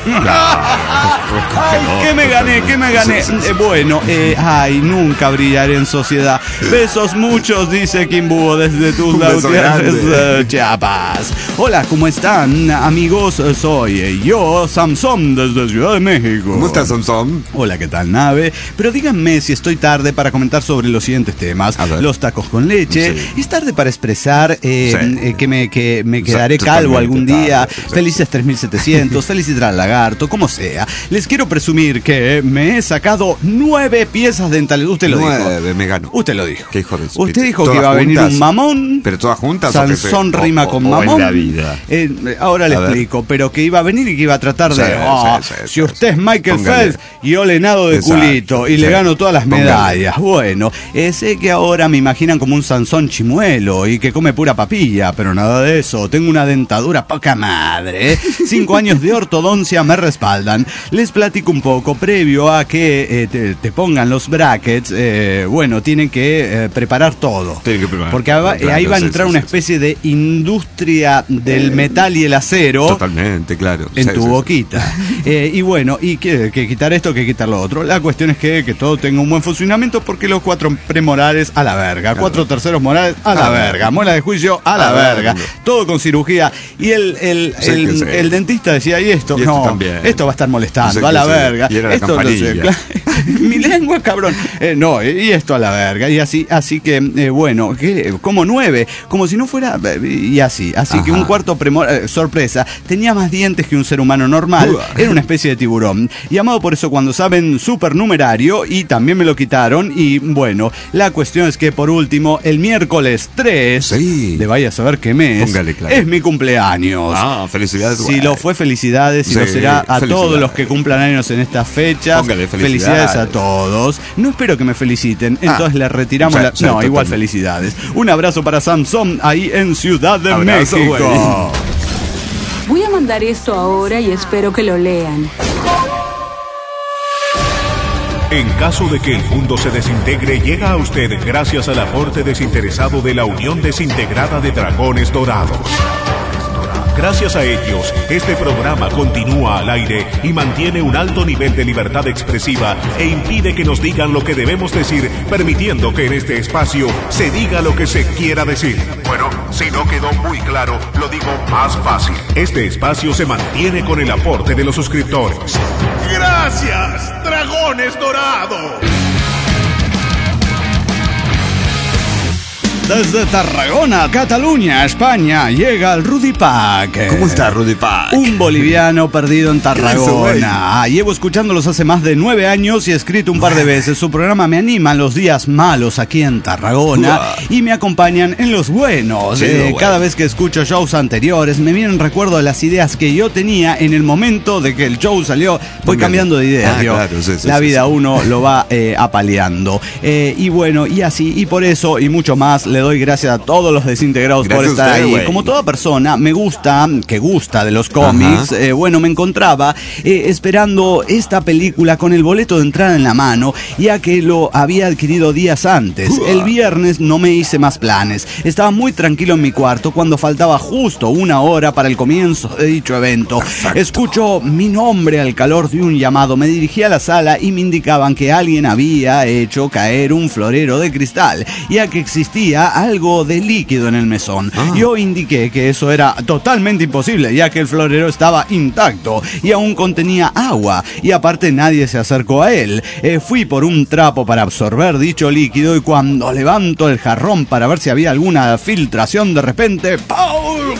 [SPEAKER 3] Ay, ¿qué me gané? ¿Qué me gané? Sí, sí, sí. Eh, bueno, eh, ay, nunca brillaré en sociedad. Besos muchos, dice Kimbuo desde tus Gutiérrez, Chiapas. Hola, ¿cómo están, amigos? Soy yo, Samson, desde Ciudad de México.
[SPEAKER 4] ¿Cómo estás, Samson?
[SPEAKER 3] Hola, ¿qué tal, nave? Pero díganme si estoy tarde para comentar sobre los siguientes temas. Los tacos con leche. Sí. Es tarde para expresar eh, sí. eh, que, me, que me quedaré sí, calvo algún día. Tarde, sí. Felices tres mil setecientos, felicitar al lagarto, como sea. Les quiero presumir que me he sacado nueve piezas dentales. Usted lo
[SPEAKER 4] nueve,
[SPEAKER 3] dijo.
[SPEAKER 4] Nueve, me ganó.
[SPEAKER 3] Usted lo dijo.
[SPEAKER 4] ¿Qué hijo de su
[SPEAKER 3] Usted dijo que iba a venir juntas, un mamón.
[SPEAKER 4] Pero todas juntas.
[SPEAKER 3] Sansón
[SPEAKER 4] o
[SPEAKER 3] rima
[SPEAKER 4] o,
[SPEAKER 3] con
[SPEAKER 4] o
[SPEAKER 3] mamón.
[SPEAKER 4] En la vida.
[SPEAKER 3] Eh, ahora le a explico. Ver. Pero que iba a venir y que iba a tratar sí, de. Oh, sí, sí, si sí, usted sí. es Michael Phelps, yo le nado de Exacto, culito y sí. le gano todas las medallas. Póngale. Bueno, eh, sé que ahora me imaginan como un Sansón chimuelo y que come pura papilla, pero nada de eso. Tengo una dentadura poca madre. ¿eh? Cinco años de ortodoncia me respaldan. Les platico un poco. Previo a que eh, te, te pongan los brackets, eh, bueno, tienen que eh, preparar todo. Tienen que preparar. Porque ahí, claro, ahí va a entrar sí, una sí, especie sí. de industria del metal y el acero.
[SPEAKER 4] Totalmente, claro.
[SPEAKER 3] En
[SPEAKER 4] sí,
[SPEAKER 3] tu
[SPEAKER 4] sí,
[SPEAKER 3] boquita. Sí. Eh, y bueno, y que, que quitar esto, que quitar lo otro. La cuestión es que, que todo tenga un buen funcionamiento, porque los cuatro premolares a la verga, claro. cuatro terceros morales a la verga, muela de juicio a la verga, todo con cirugía. Y el, el, sí, el, sí. el dentista decía, y esto, y esto no, también. Esto va a estar molestando, sí, a la sí. verga.
[SPEAKER 4] Y era la
[SPEAKER 3] esto,
[SPEAKER 4] campanilla.
[SPEAKER 3] No sé, mi lengua, cabrón. Eh, no, y esto a la verga. Y así, así que, eh, bueno, ¿qué? Como nueve, como si no fuera, y así. Así Ajá. que un cuarto premolar, eh, sorpresa, tenía más dientes que un ser humano normal, uh. era una especie de tiburón. Llamado por eso cuando saben supernumerario, y también me lo quitaron. Y bueno, la cuestión es que por último, el miércoles tres, sí. de vaya a saber qué mes, Póngale, claro. es mi cumpleaños.
[SPEAKER 4] Ah, felicidades.
[SPEAKER 3] Si lo fue, felicidades, y sí, lo será a todos los que cumplan años en estas fechas.
[SPEAKER 4] Póngale, felicidades.
[SPEAKER 3] Felicidades a todos. No espero que me feliciten, entonces ah, le retiramos la... No, igual felicidades. Un abrazo para Samson ahí en Ciudad de abrazo, México.
[SPEAKER 6] Güey. Voy a mandar esto ahora y espero que lo lean.
[SPEAKER 2] En caso de que el mundo se desintegre, llega a usted gracias al aporte desinteresado de la Unión Desintegrada de Dragones Dorados. Gracias a ellos, este programa continúa al aire y mantiene un alto nivel de libertad expresiva e impide que nos digan lo que debemos decir, permitiendo que en este espacio se diga lo que se quiera decir. Bueno, si no quedó muy claro, lo digo más fácil. Este espacio se mantiene con el aporte de los suscriptores. ¡Gracias, Dragones Dorados!
[SPEAKER 3] Desde Tarragona, Cataluña, España, llega el Rudy Pack.
[SPEAKER 4] ¿Cómo está Rudy Pack?
[SPEAKER 3] Un boliviano perdido en Tarragona. Ah, llevo escuchándolos hace más de nueve años y he escrito un par de veces. Su programa me anima en los días malos aquí en Tarragona y me acompañan en los buenos.
[SPEAKER 4] Sí,
[SPEAKER 3] Eh,
[SPEAKER 4] bueno.
[SPEAKER 3] Cada vez que escucho shows anteriores me vienen recuerdo de las ideas que yo tenía en el momento de que el show salió. Voy cambiando de ideas,
[SPEAKER 4] Ah,
[SPEAKER 3] yo.
[SPEAKER 4] claro, sí, sí,
[SPEAKER 3] La
[SPEAKER 4] sí,
[SPEAKER 3] vida
[SPEAKER 4] sí.
[SPEAKER 3] uno lo va eh, apaleando. Eh, y bueno, y así, y por eso y mucho más le doy gracias a todos los desintegrados
[SPEAKER 4] Gracias
[SPEAKER 3] por estar
[SPEAKER 4] a usted,
[SPEAKER 3] ahí.
[SPEAKER 4] güey.
[SPEAKER 3] Como toda persona, me gusta, que gusta de los cómics, eh, bueno, me encontraba eh, esperando esta película con el boleto de entrada en la mano, ya que lo había adquirido días antes. El viernes no me hice más planes. Estaba muy tranquilo en mi cuarto cuando faltaba justo una hora para el comienzo de dicho evento. Escucho mi nombre al calor de un llamado. Me dirigí a la sala y me indicaban que alguien había hecho caer un florero de cristal, ya que existía algo de líquido en el mesón.
[SPEAKER 4] Ah.
[SPEAKER 3] Yo indiqué que eso era totalmente imposible, ya que el florero estaba intacto y aún contenía agua, y aparte nadie se acercó a él. Eh, fui por un trapo para absorber dicho líquido y cuando levanto el jarrón para ver si había alguna filtración, de repente ¡Paul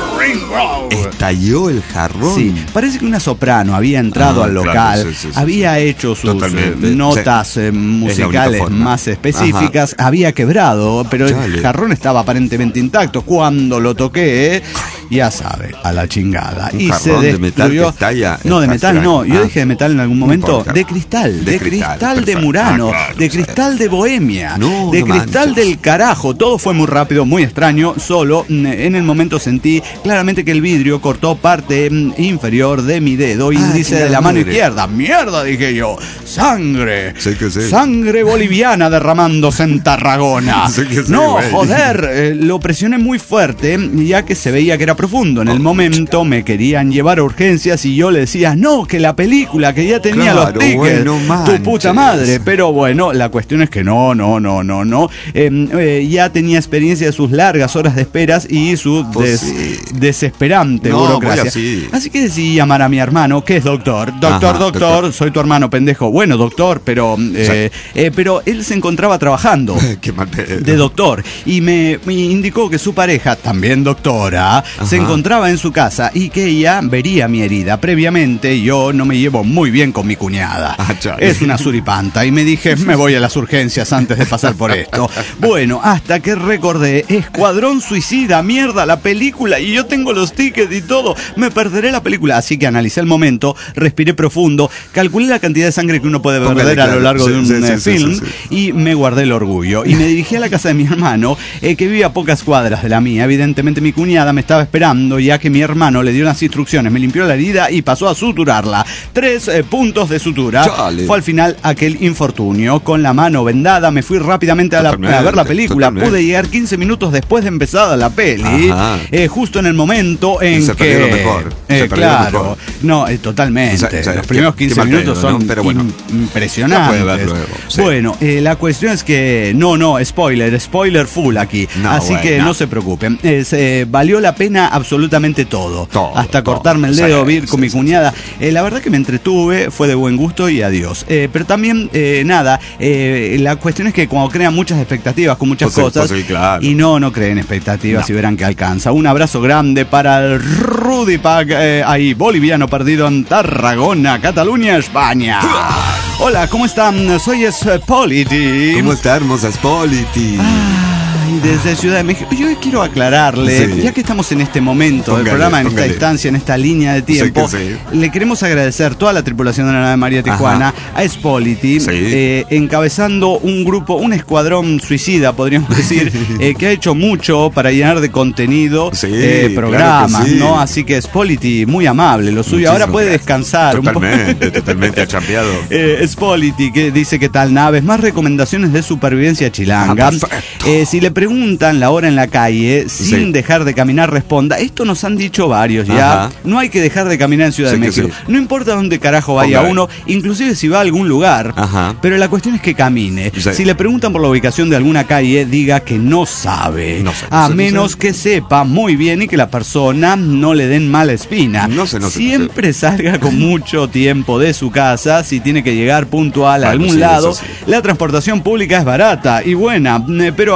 [SPEAKER 3] Ringo!
[SPEAKER 4] Estalló el jarrón.
[SPEAKER 3] Sí, parece que una soprano había entrado
[SPEAKER 4] Ah,
[SPEAKER 3] al local,
[SPEAKER 4] claro, sí, sí, sí,
[SPEAKER 3] había
[SPEAKER 4] sí.
[SPEAKER 3] hecho sus
[SPEAKER 4] Totalmente.
[SPEAKER 3] eh, notas
[SPEAKER 4] Sí.
[SPEAKER 3] eh,
[SPEAKER 4] Es la única
[SPEAKER 3] musicales
[SPEAKER 4] forma.
[SPEAKER 3] más específicas, había quebrado, pero
[SPEAKER 4] Chale.
[SPEAKER 3] el jarrón estaba aparentemente intacto. Cuando lo toqué, ya sabe, a la chingada.
[SPEAKER 4] Un
[SPEAKER 3] y
[SPEAKER 4] jarrón
[SPEAKER 3] se
[SPEAKER 4] de metal
[SPEAKER 3] destruyó.
[SPEAKER 4] que estalla,
[SPEAKER 3] No, de
[SPEAKER 4] está
[SPEAKER 3] metal no,
[SPEAKER 4] extraño.
[SPEAKER 3] yo
[SPEAKER 4] Ah.
[SPEAKER 3] dije de metal en algún
[SPEAKER 4] No
[SPEAKER 3] momento,
[SPEAKER 4] importa.
[SPEAKER 3] de cristal, de,
[SPEAKER 4] De
[SPEAKER 3] cristal,
[SPEAKER 4] cristal,
[SPEAKER 3] de
[SPEAKER 4] perfecto.
[SPEAKER 3] Murano,
[SPEAKER 4] Ah, claro,
[SPEAKER 3] de
[SPEAKER 4] sí.
[SPEAKER 3] cristal de Bohemia,
[SPEAKER 4] No,
[SPEAKER 3] de
[SPEAKER 4] no
[SPEAKER 3] cristal
[SPEAKER 4] manches.
[SPEAKER 3] del carajo. Todo fue muy rápido, muy extraño. Solo mm, en el momento sentí claramente que el vidrio cortó parte mm, inferior de mi dedo índice
[SPEAKER 4] qué
[SPEAKER 3] de la mano
[SPEAKER 4] madre.
[SPEAKER 3] izquierda. Mierda, dije yo. Sangre.
[SPEAKER 4] Sí que sí.
[SPEAKER 3] Sangre boliviana derramándose en Tarragona.
[SPEAKER 4] Sí que sí,
[SPEAKER 3] no,
[SPEAKER 4] güey.
[SPEAKER 3] joder. eh, lo presioné muy fuerte, ya que se veía que era profundo. En el momento me querían llevar a urgencias y yo le decía, no, que la película, que ya tenía
[SPEAKER 4] Claro,
[SPEAKER 3] los tickets.
[SPEAKER 4] güey, no
[SPEAKER 3] tu
[SPEAKER 4] manches.
[SPEAKER 3] puta madre. Pero bueno, la cuestión es que no, no, no, no, no. Eh, eh, ya tenía experiencia de sus largas horas de esperas y su
[SPEAKER 4] Pues
[SPEAKER 3] des-
[SPEAKER 4] sí.
[SPEAKER 3] desesperante
[SPEAKER 4] No,
[SPEAKER 3] burocracia.
[SPEAKER 4] voy así.
[SPEAKER 3] Así que decidí llamar a mi hermano, que es doctor. Doctor,
[SPEAKER 4] Ajá,
[SPEAKER 3] doctor,
[SPEAKER 4] doctor.
[SPEAKER 3] soy tu hermano, pendejo. Bueno, doctor, pero eh, eh, pero él se encontraba trabajando
[SPEAKER 4] Qué mal pedo.
[SPEAKER 3] de doctor y me, me indicó que su pareja, también doctora, se
[SPEAKER 4] Ajá.
[SPEAKER 3] encontraba en su casa y que ella vería mi herida. Previamente yo no me llevo muy bien con mi cuñada.
[SPEAKER 4] Ah, chale.
[SPEAKER 3] Es una suripanta y me dije, me voy a las urgencias antes de pasar por esto. Bueno, hasta que recordé, Escuadrón Suicida, mierda, la película, y yo tengo los tickets y todo, me perderé la película. Así que analicé el momento, respiré profundo, calculé la cantidad de sangre que uno puede
[SPEAKER 4] Póngale,
[SPEAKER 3] perder a lo
[SPEAKER 4] claro.
[SPEAKER 3] largo
[SPEAKER 4] Sí,
[SPEAKER 3] de un
[SPEAKER 4] sí,
[SPEAKER 3] eh,
[SPEAKER 4] sí, sí,
[SPEAKER 3] film,
[SPEAKER 4] sí, sí.
[SPEAKER 3] y me guardé el orgullo. Y me dirigí a la casa de mi hermano, eh, que vivía a pocas cuadras de la mía. Evidentemente mi cuñada me estaba esperando, ya que mi hermano le dio unas instrucciones, me limpió la herida y pasó a suturarla. Tres eh, puntos de sutura.
[SPEAKER 4] Chale.
[SPEAKER 3] Fue al final aquel infortunio. Con la mano vendada me fui rápidamente a, la-
[SPEAKER 4] Totalmente,
[SPEAKER 3] a ver la película.
[SPEAKER 4] totalmente.
[SPEAKER 3] Pude llegar quince minutos después de empezada la peli,
[SPEAKER 4] Ajá.
[SPEAKER 3] eh, justo en el momento en
[SPEAKER 4] Se
[SPEAKER 3] que...
[SPEAKER 4] perdió lo mejor, se
[SPEAKER 3] eh,
[SPEAKER 4] perdió lo
[SPEAKER 3] claro,
[SPEAKER 4] mejor.
[SPEAKER 3] no, eh, totalmente.
[SPEAKER 4] O sea, o sea,
[SPEAKER 3] Los
[SPEAKER 4] qué-
[SPEAKER 3] primeros
[SPEAKER 4] qué
[SPEAKER 3] quince
[SPEAKER 4] mal
[SPEAKER 3] minutos
[SPEAKER 4] pedo,
[SPEAKER 3] son
[SPEAKER 4] ¿no? Pero bueno.
[SPEAKER 3] im- impresionantes.
[SPEAKER 4] La puede ver luego, sí.
[SPEAKER 3] Bueno, eh, la cuestión es que no, no, spoiler, spoiler full aquí.
[SPEAKER 4] No,
[SPEAKER 3] Así
[SPEAKER 4] güey,
[SPEAKER 3] que no.
[SPEAKER 4] no.
[SPEAKER 3] se preocupen. Es, eh, valió la pena absolutamente todo.
[SPEAKER 4] Todo,
[SPEAKER 3] Hasta
[SPEAKER 4] todo.
[SPEAKER 3] cortarme el
[SPEAKER 4] Sí,
[SPEAKER 3] dedo, vir con
[SPEAKER 4] sí,
[SPEAKER 3] mi
[SPEAKER 4] sí,
[SPEAKER 3] cuñada. Eh, la verdad que me entretuve, fue de buen gusto y adiós. Eh, pero también, eh, nada, eh, la cuestión es que cuando crean muchas expectativas con muchas
[SPEAKER 4] Pues sí,
[SPEAKER 3] cosas,
[SPEAKER 4] pues sí, claro.
[SPEAKER 3] y no, no creen expectativas
[SPEAKER 4] No.
[SPEAKER 3] y verán que alcanza. Un abrazo grande para el Rudy Pack, eh, ahí, boliviano perdido en Tarragona, Cataluña, España. Hola, ¿cómo están? Soy Spolity.
[SPEAKER 4] ¿Cómo está, hermosa Spolity?
[SPEAKER 3] Ay, desde Ciudad de México. Yo quiero aclararle,
[SPEAKER 4] Sí.
[SPEAKER 3] ya que estamos en este momento del
[SPEAKER 4] Póngale,
[SPEAKER 3] programa, en
[SPEAKER 4] póngale.
[SPEAKER 3] esta instancia, en esta línea de tiempo,
[SPEAKER 4] Sí que sí.
[SPEAKER 3] le queremos agradecer toda la tripulación de la nave María Tijuana a Spolity,
[SPEAKER 4] Sí.
[SPEAKER 3] eh, encabezando un grupo, un escuadrón suicida, podríamos decir, eh, que ha hecho mucho para llenar de contenido
[SPEAKER 4] Sí,
[SPEAKER 3] eh,
[SPEAKER 4] claro
[SPEAKER 3] programas,
[SPEAKER 4] que sí.
[SPEAKER 3] ¿no? Así que Spolity, muy amable, lo suyo. Ahora
[SPEAKER 4] Muchísimas
[SPEAKER 3] puede
[SPEAKER 4] gracias.
[SPEAKER 3] descansar un poco.
[SPEAKER 4] Totalmente, totalmente ha champeado.
[SPEAKER 3] Eh, Spolity, que dice que tal naves, más recomendaciones de supervivencia chilanga.
[SPEAKER 4] Ah, perfecto.
[SPEAKER 3] Eh, si le preguntan la hora en la calle, sin
[SPEAKER 4] Sí.
[SPEAKER 3] dejar de caminar, responda. Esto nos han dicho varios ya.
[SPEAKER 4] Ajá.
[SPEAKER 3] No hay que dejar de caminar en Ciudad
[SPEAKER 4] Sí
[SPEAKER 3] de
[SPEAKER 4] que
[SPEAKER 3] México.
[SPEAKER 4] sí.
[SPEAKER 3] No importa dónde carajo vaya
[SPEAKER 4] Póngale.
[SPEAKER 3] uno, inclusive si va a algún lugar.
[SPEAKER 4] Ajá.
[SPEAKER 3] Pero la cuestión es que camine.
[SPEAKER 4] Sí.
[SPEAKER 3] Si le preguntan por la ubicación de alguna calle, diga que no sabe.
[SPEAKER 4] No sé,
[SPEAKER 3] a
[SPEAKER 4] no sé, no
[SPEAKER 3] menos
[SPEAKER 4] sé.
[SPEAKER 3] que sepa muy bien y que la persona no le den mala espina.
[SPEAKER 4] No sé, no sé, no sé.
[SPEAKER 3] Siempre salga con mucho tiempo de su casa si tiene que llegar puntual a
[SPEAKER 4] Bueno,
[SPEAKER 3] algún
[SPEAKER 4] sí,
[SPEAKER 3] lado.
[SPEAKER 4] eso sí.
[SPEAKER 3] La transportación pública es barata y buena, eh, pero a veces nos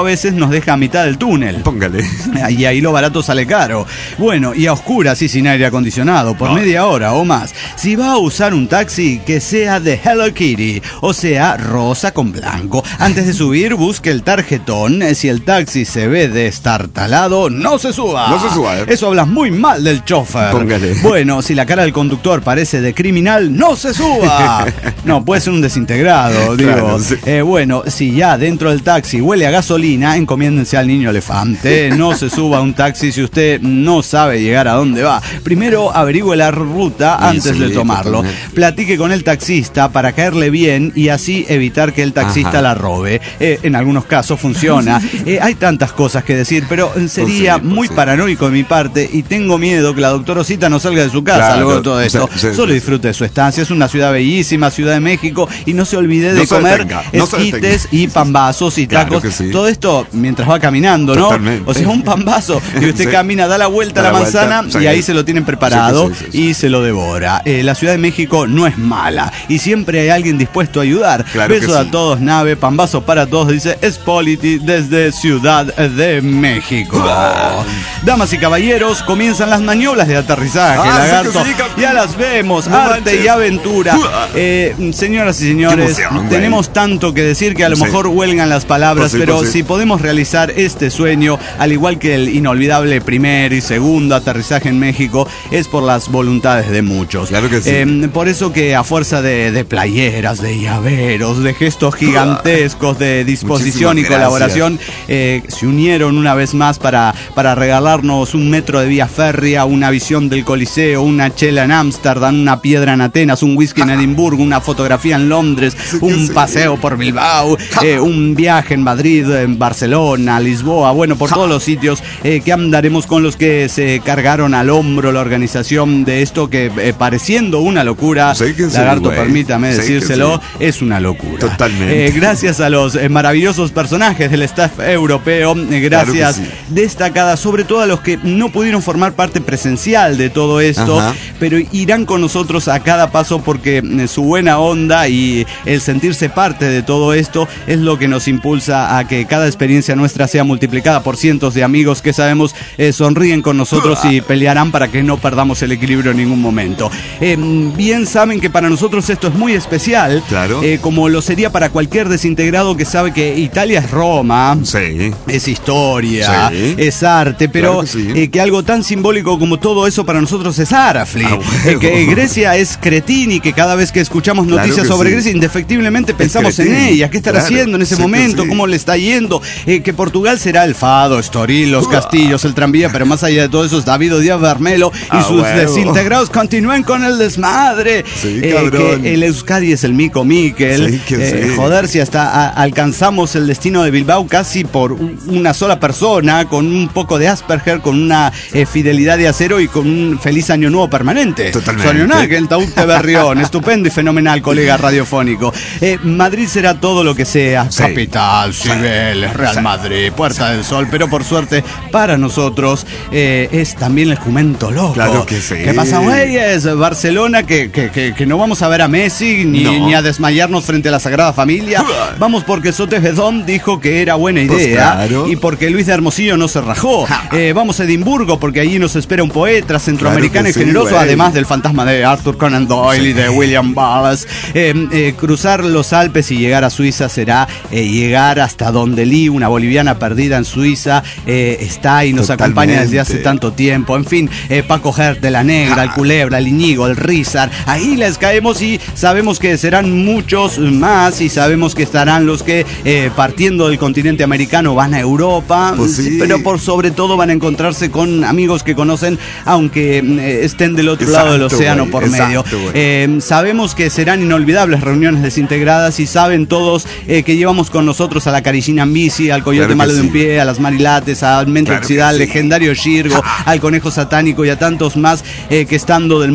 [SPEAKER 3] nos deja a mitad del túnel.
[SPEAKER 4] Póngale.
[SPEAKER 3] Y ahí lo barato sale caro. Bueno, y a oscuras y sin aire acondicionado, por no. media hora o más. Si va a usar un taxi, que sea de Hello Kitty, o sea, rosa con blanco. Antes de subir, busque el tarjetón. Si el taxi se ve destartalado, no se suba.
[SPEAKER 4] No se suba, ¿eh?
[SPEAKER 3] Eso habla muy mal del chofer.
[SPEAKER 4] Póngale.
[SPEAKER 3] Bueno, si la cara del conductor parece de criminal, no se suba. No, puede ser un desintegrado, digo. Claro, sí. eh, bueno, si ya dentro del taxi huele a gasolina, encomiéndense al niño elefante. No se suba a un taxi si usted no sabe llegar a dónde va. Primero averigüe la ruta antes sí, de tomarlo. Totalmente. Platique con el taxista para caerle bien y así evitar que el taxista Ajá. la robe. Eh, en algunos casos funciona. Eh, hay tantas cosas que decir, pero sería sí, muy sí. paranoico de mi parte y tengo miedo que la doctora Osita no salga de su casa claro, luego de todo esto. Sí, sí, Solo sí, disfrute de su estancia. Es una ciudad bellísima, Ciudad de México, y no se olvide de no comer no esquites y pambazos y tacos. Claro sí. Todo esto mientras va caminando, ¿no? Totalmente. O sea, un pambazo y usted sí. camina, da la vuelta da a la, la manzana vuelta, y ahí se lo tienen preparado sí, sí, sí, sí. y se lo devora. Eh, la Ciudad de México no es mala y siempre hay alguien dispuesto a ayudar. Claro Besos sí. a todos, nave, pambazo para todos, dice Spolity desde Ciudad de México. Wow. Damas y caballeros, comienzan las maniobras de aterrizaje, ah, lagarto. Sí, sí, ya las vemos, no arte manches. Y aventura. Eh, señoras y señores, emoción, tenemos güey. tanto que decir que a lo sí. mejor huelgan las palabras, pues sí, pero pues sí. si podemos realizar este sueño, al igual que el inolvidable primer y segundo aterrizaje en México, es por las voluntades de muchos.
[SPEAKER 4] Claro que sí.
[SPEAKER 3] Eh, por eso que a fuerza de, de playeras, de llaveros, de gestos gigantescos, de disposición Muchísimas y colaboración, eh, se unieron una vez más para, para regalarnos un metro de vía férrea, una visión del Coliseo, una chela en Ámsterdam, una piedra en Atenas, un whisky en Edimburgo, una fotografía en Londres, un paseo por Bilbao, eh, un viaje en Madrid, en Barcelona, Lisboa, bueno, por todos los sitios eh, que andaremos con los que se cargaron al hombro la organización de esto que eh, pareciendo una locura, sí Lagarto, sí, permítame sí decírselo, sí. es una locura.
[SPEAKER 4] Totalmente.
[SPEAKER 3] Eh, gracias a los eh, maravillosos personajes del staff europeo, eh, gracias claro sí. destacadas, sobre todo a los que no pudieron formar parte presencial de todo esto, Ajá. pero irán con nosotros a cada paso porque eh, su buena onda y el sentirse parte de todo esto es lo que nos impulsa a que cada experiencia nuestra sea multiplicada por cientos de amigos que sabemos eh, sonríen con nosotros y pelearán para que no perdamos el equilibrio en ningún momento. Eh, bien saben que para nosotros esto es muy especial,
[SPEAKER 4] claro.
[SPEAKER 3] eh, como lo sería para cualquier desintegrado que sabe que Italia es Roma,
[SPEAKER 4] sí.
[SPEAKER 3] es historia, sí. es arte, pero claro que, sí. eh, que algo tan simbólico como todo eso para nosotros es Arafli, ah, bueno. eh, que Grecia es Cretini, que cada vez que escuchamos noticias claro sobre sí. Grecia indefectiblemente pensamos en ella, qué estará claro. haciendo en ese sí, momento, sí. cómo le está yendo, eh, que Portugal será el Fado, Estoril, los uh. castillos, el tranvía, pero más allá de todo eso es David Díaz Bermelo y ah, sus bueno. desintegrados continúen con el desmadre,
[SPEAKER 4] sí,
[SPEAKER 3] eh, que el Euskadi es el Mico Miquel,
[SPEAKER 4] sí,
[SPEAKER 3] eh,
[SPEAKER 4] sí.
[SPEAKER 3] joder si hasta a, alcanzamos el destino de Bilbao casi por un, una sola persona, con un poco de Asperger, con una eh, fidelidad de acero y con un feliz año nuevo permanente.
[SPEAKER 4] Totalmente.
[SPEAKER 3] Que el Taúd de Berrión, estupendo y fenomenal colega radiofónico. Eh, Madrid será todo lo que sea, sí. capital, Cibeles, Real sí. Madrid, Puerta sí. del Sol, pero por suerte para nosotros eh, es también el jumento loco.
[SPEAKER 4] Claro que sí.
[SPEAKER 3] ¿Qué pasa, güeyes? Barcelona, que, que, que, que no vamos a ver a Messi ni, no. ni a desmayarnos frente a la Sagrada Familia. Vamos porque Sote Bedón dijo que era buena idea pues claro. y porque Luis de Hermosillo no se rajó. Eh, vamos a Edimburgo porque allí nos espera un poeta centroamericano claro y sí, generoso, güey. Además del fantasma de Arthur Conan Doyle sí. y de William Wallace. Eh, eh, cruzar los Alpes y llegar a Suiza será eh, llegar hasta donde Lee, una boliviana perdida en Suiza, eh, está y nos Totalmente. acompaña desde hace tanto tiempo. En fin, eh, Paco Gert de la Negra, el Culebra, el Iñigo, el Rizar. Ahí les caemos y sabemos que serán muchos más y sabemos que estarán los que eh, partiendo del continente americano van a Europa,
[SPEAKER 4] pues sí.
[SPEAKER 3] pero por sobre todo van a encontrarse con amigos que conocen aunque eh, estén del otro exacto, lado del océano wey, por exacto, medio. Eh, sabemos que serán inolvidables reuniones desintegradas y saben todos eh, que llevamos con nosotros a la Caricina en bici, al Coyote claro malo sí. de un pie, a las Marilates, al Mente claro Oxidal, sí. legendario Shirgo, al Conejo Satánico y a tantos más eh, que estando del modo que están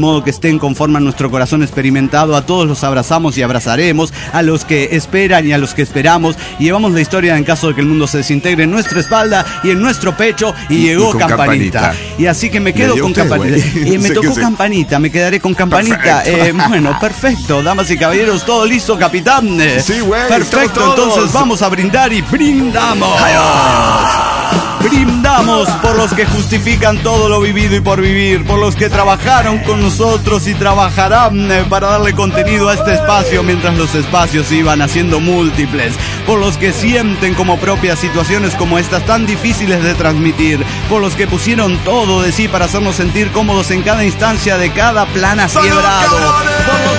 [SPEAKER 3] existen, conforman nuestro corazón experimentado. A todos los abrazamos y abrazaremos, a los que esperan y a los que esperamos. Y llevamos la historia en caso de que el mundo se desintegre en nuestra espalda y en nuestro pecho. Y, y llegó y campanita. campanita. Y así que me quedo con usted, campanita. Y me tocó campanita, me quedaré con campanita. Eh, bueno, perfecto, damas y caballeros, todo listo, capitán.
[SPEAKER 4] Sí, güey.
[SPEAKER 3] Perfecto, entonces vamos a brindar y brindamos. Brindamos por los que justifican todo lo vivido y por vivir, por los que trabajaron con nosotros y trabajarán para darle contenido a este espacio mientras los espacios iban haciendo múltiples, por los que sienten como propias situaciones como estas tan difíciles de transmitir, por los que pusieron todo de sí para hacernos sentir cómodos en cada instancia de cada plan asiebrado, por los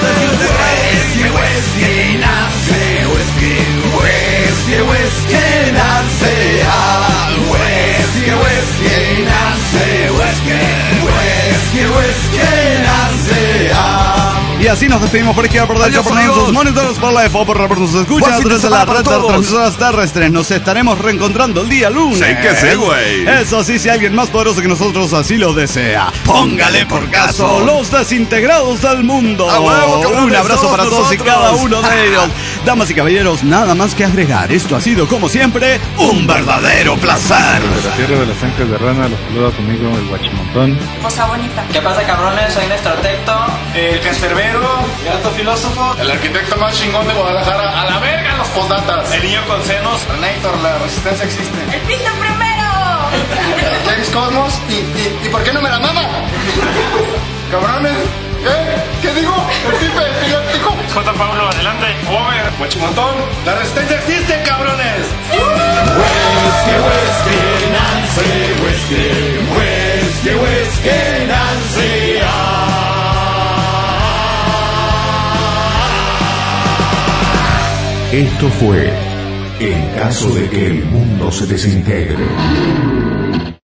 [SPEAKER 3] y así nos despedimos por izquierda, por derecha, por nuestros monitores, por la F O, por la nos escucha a través de la red de transmisoras terrestres. Nos estaremos reencontrando el día lunes.
[SPEAKER 4] Sí que sí, güey.
[SPEAKER 3] Eso sí, si alguien más poderoso que nosotros así lo desea, póngale por caso los desintegrados del mundo.
[SPEAKER 4] A huevo,
[SPEAKER 3] un abrazo para todos nosotros y cada uno de ellos. Damas y caballeros, nada más que agregar. Esto ha sido, como siempre, un verdadero placer.
[SPEAKER 7] De la tierra de las ancas de rana, los saluda conmigo el guachimontón.
[SPEAKER 8] Cosa bonita.
[SPEAKER 9] ¿Qué pasa, cabrones? Soy Néstor Tecto,
[SPEAKER 10] el cancerbero, el alto filósofo, el arquitecto más chingón de Guadalajara. A la verga los postdatas. El niño con senos. Renator, la resistencia existe.
[SPEAKER 8] El pito primero.
[SPEAKER 10] El James Cosmos. ¿Y, y, ¿Y por qué no me la mama? Cabrones. ¿Qué? ¿Qué digo? El tipe epiléptico.
[SPEAKER 11] J. Pablo, adelante.
[SPEAKER 10] Over. Guachimontón. La resistencia existe, cabrones.
[SPEAKER 2] Whisky, whisky, Nancy, whisky, whisky, whisky, Nancy. Esto fue En caso de que el mundo se desintegre.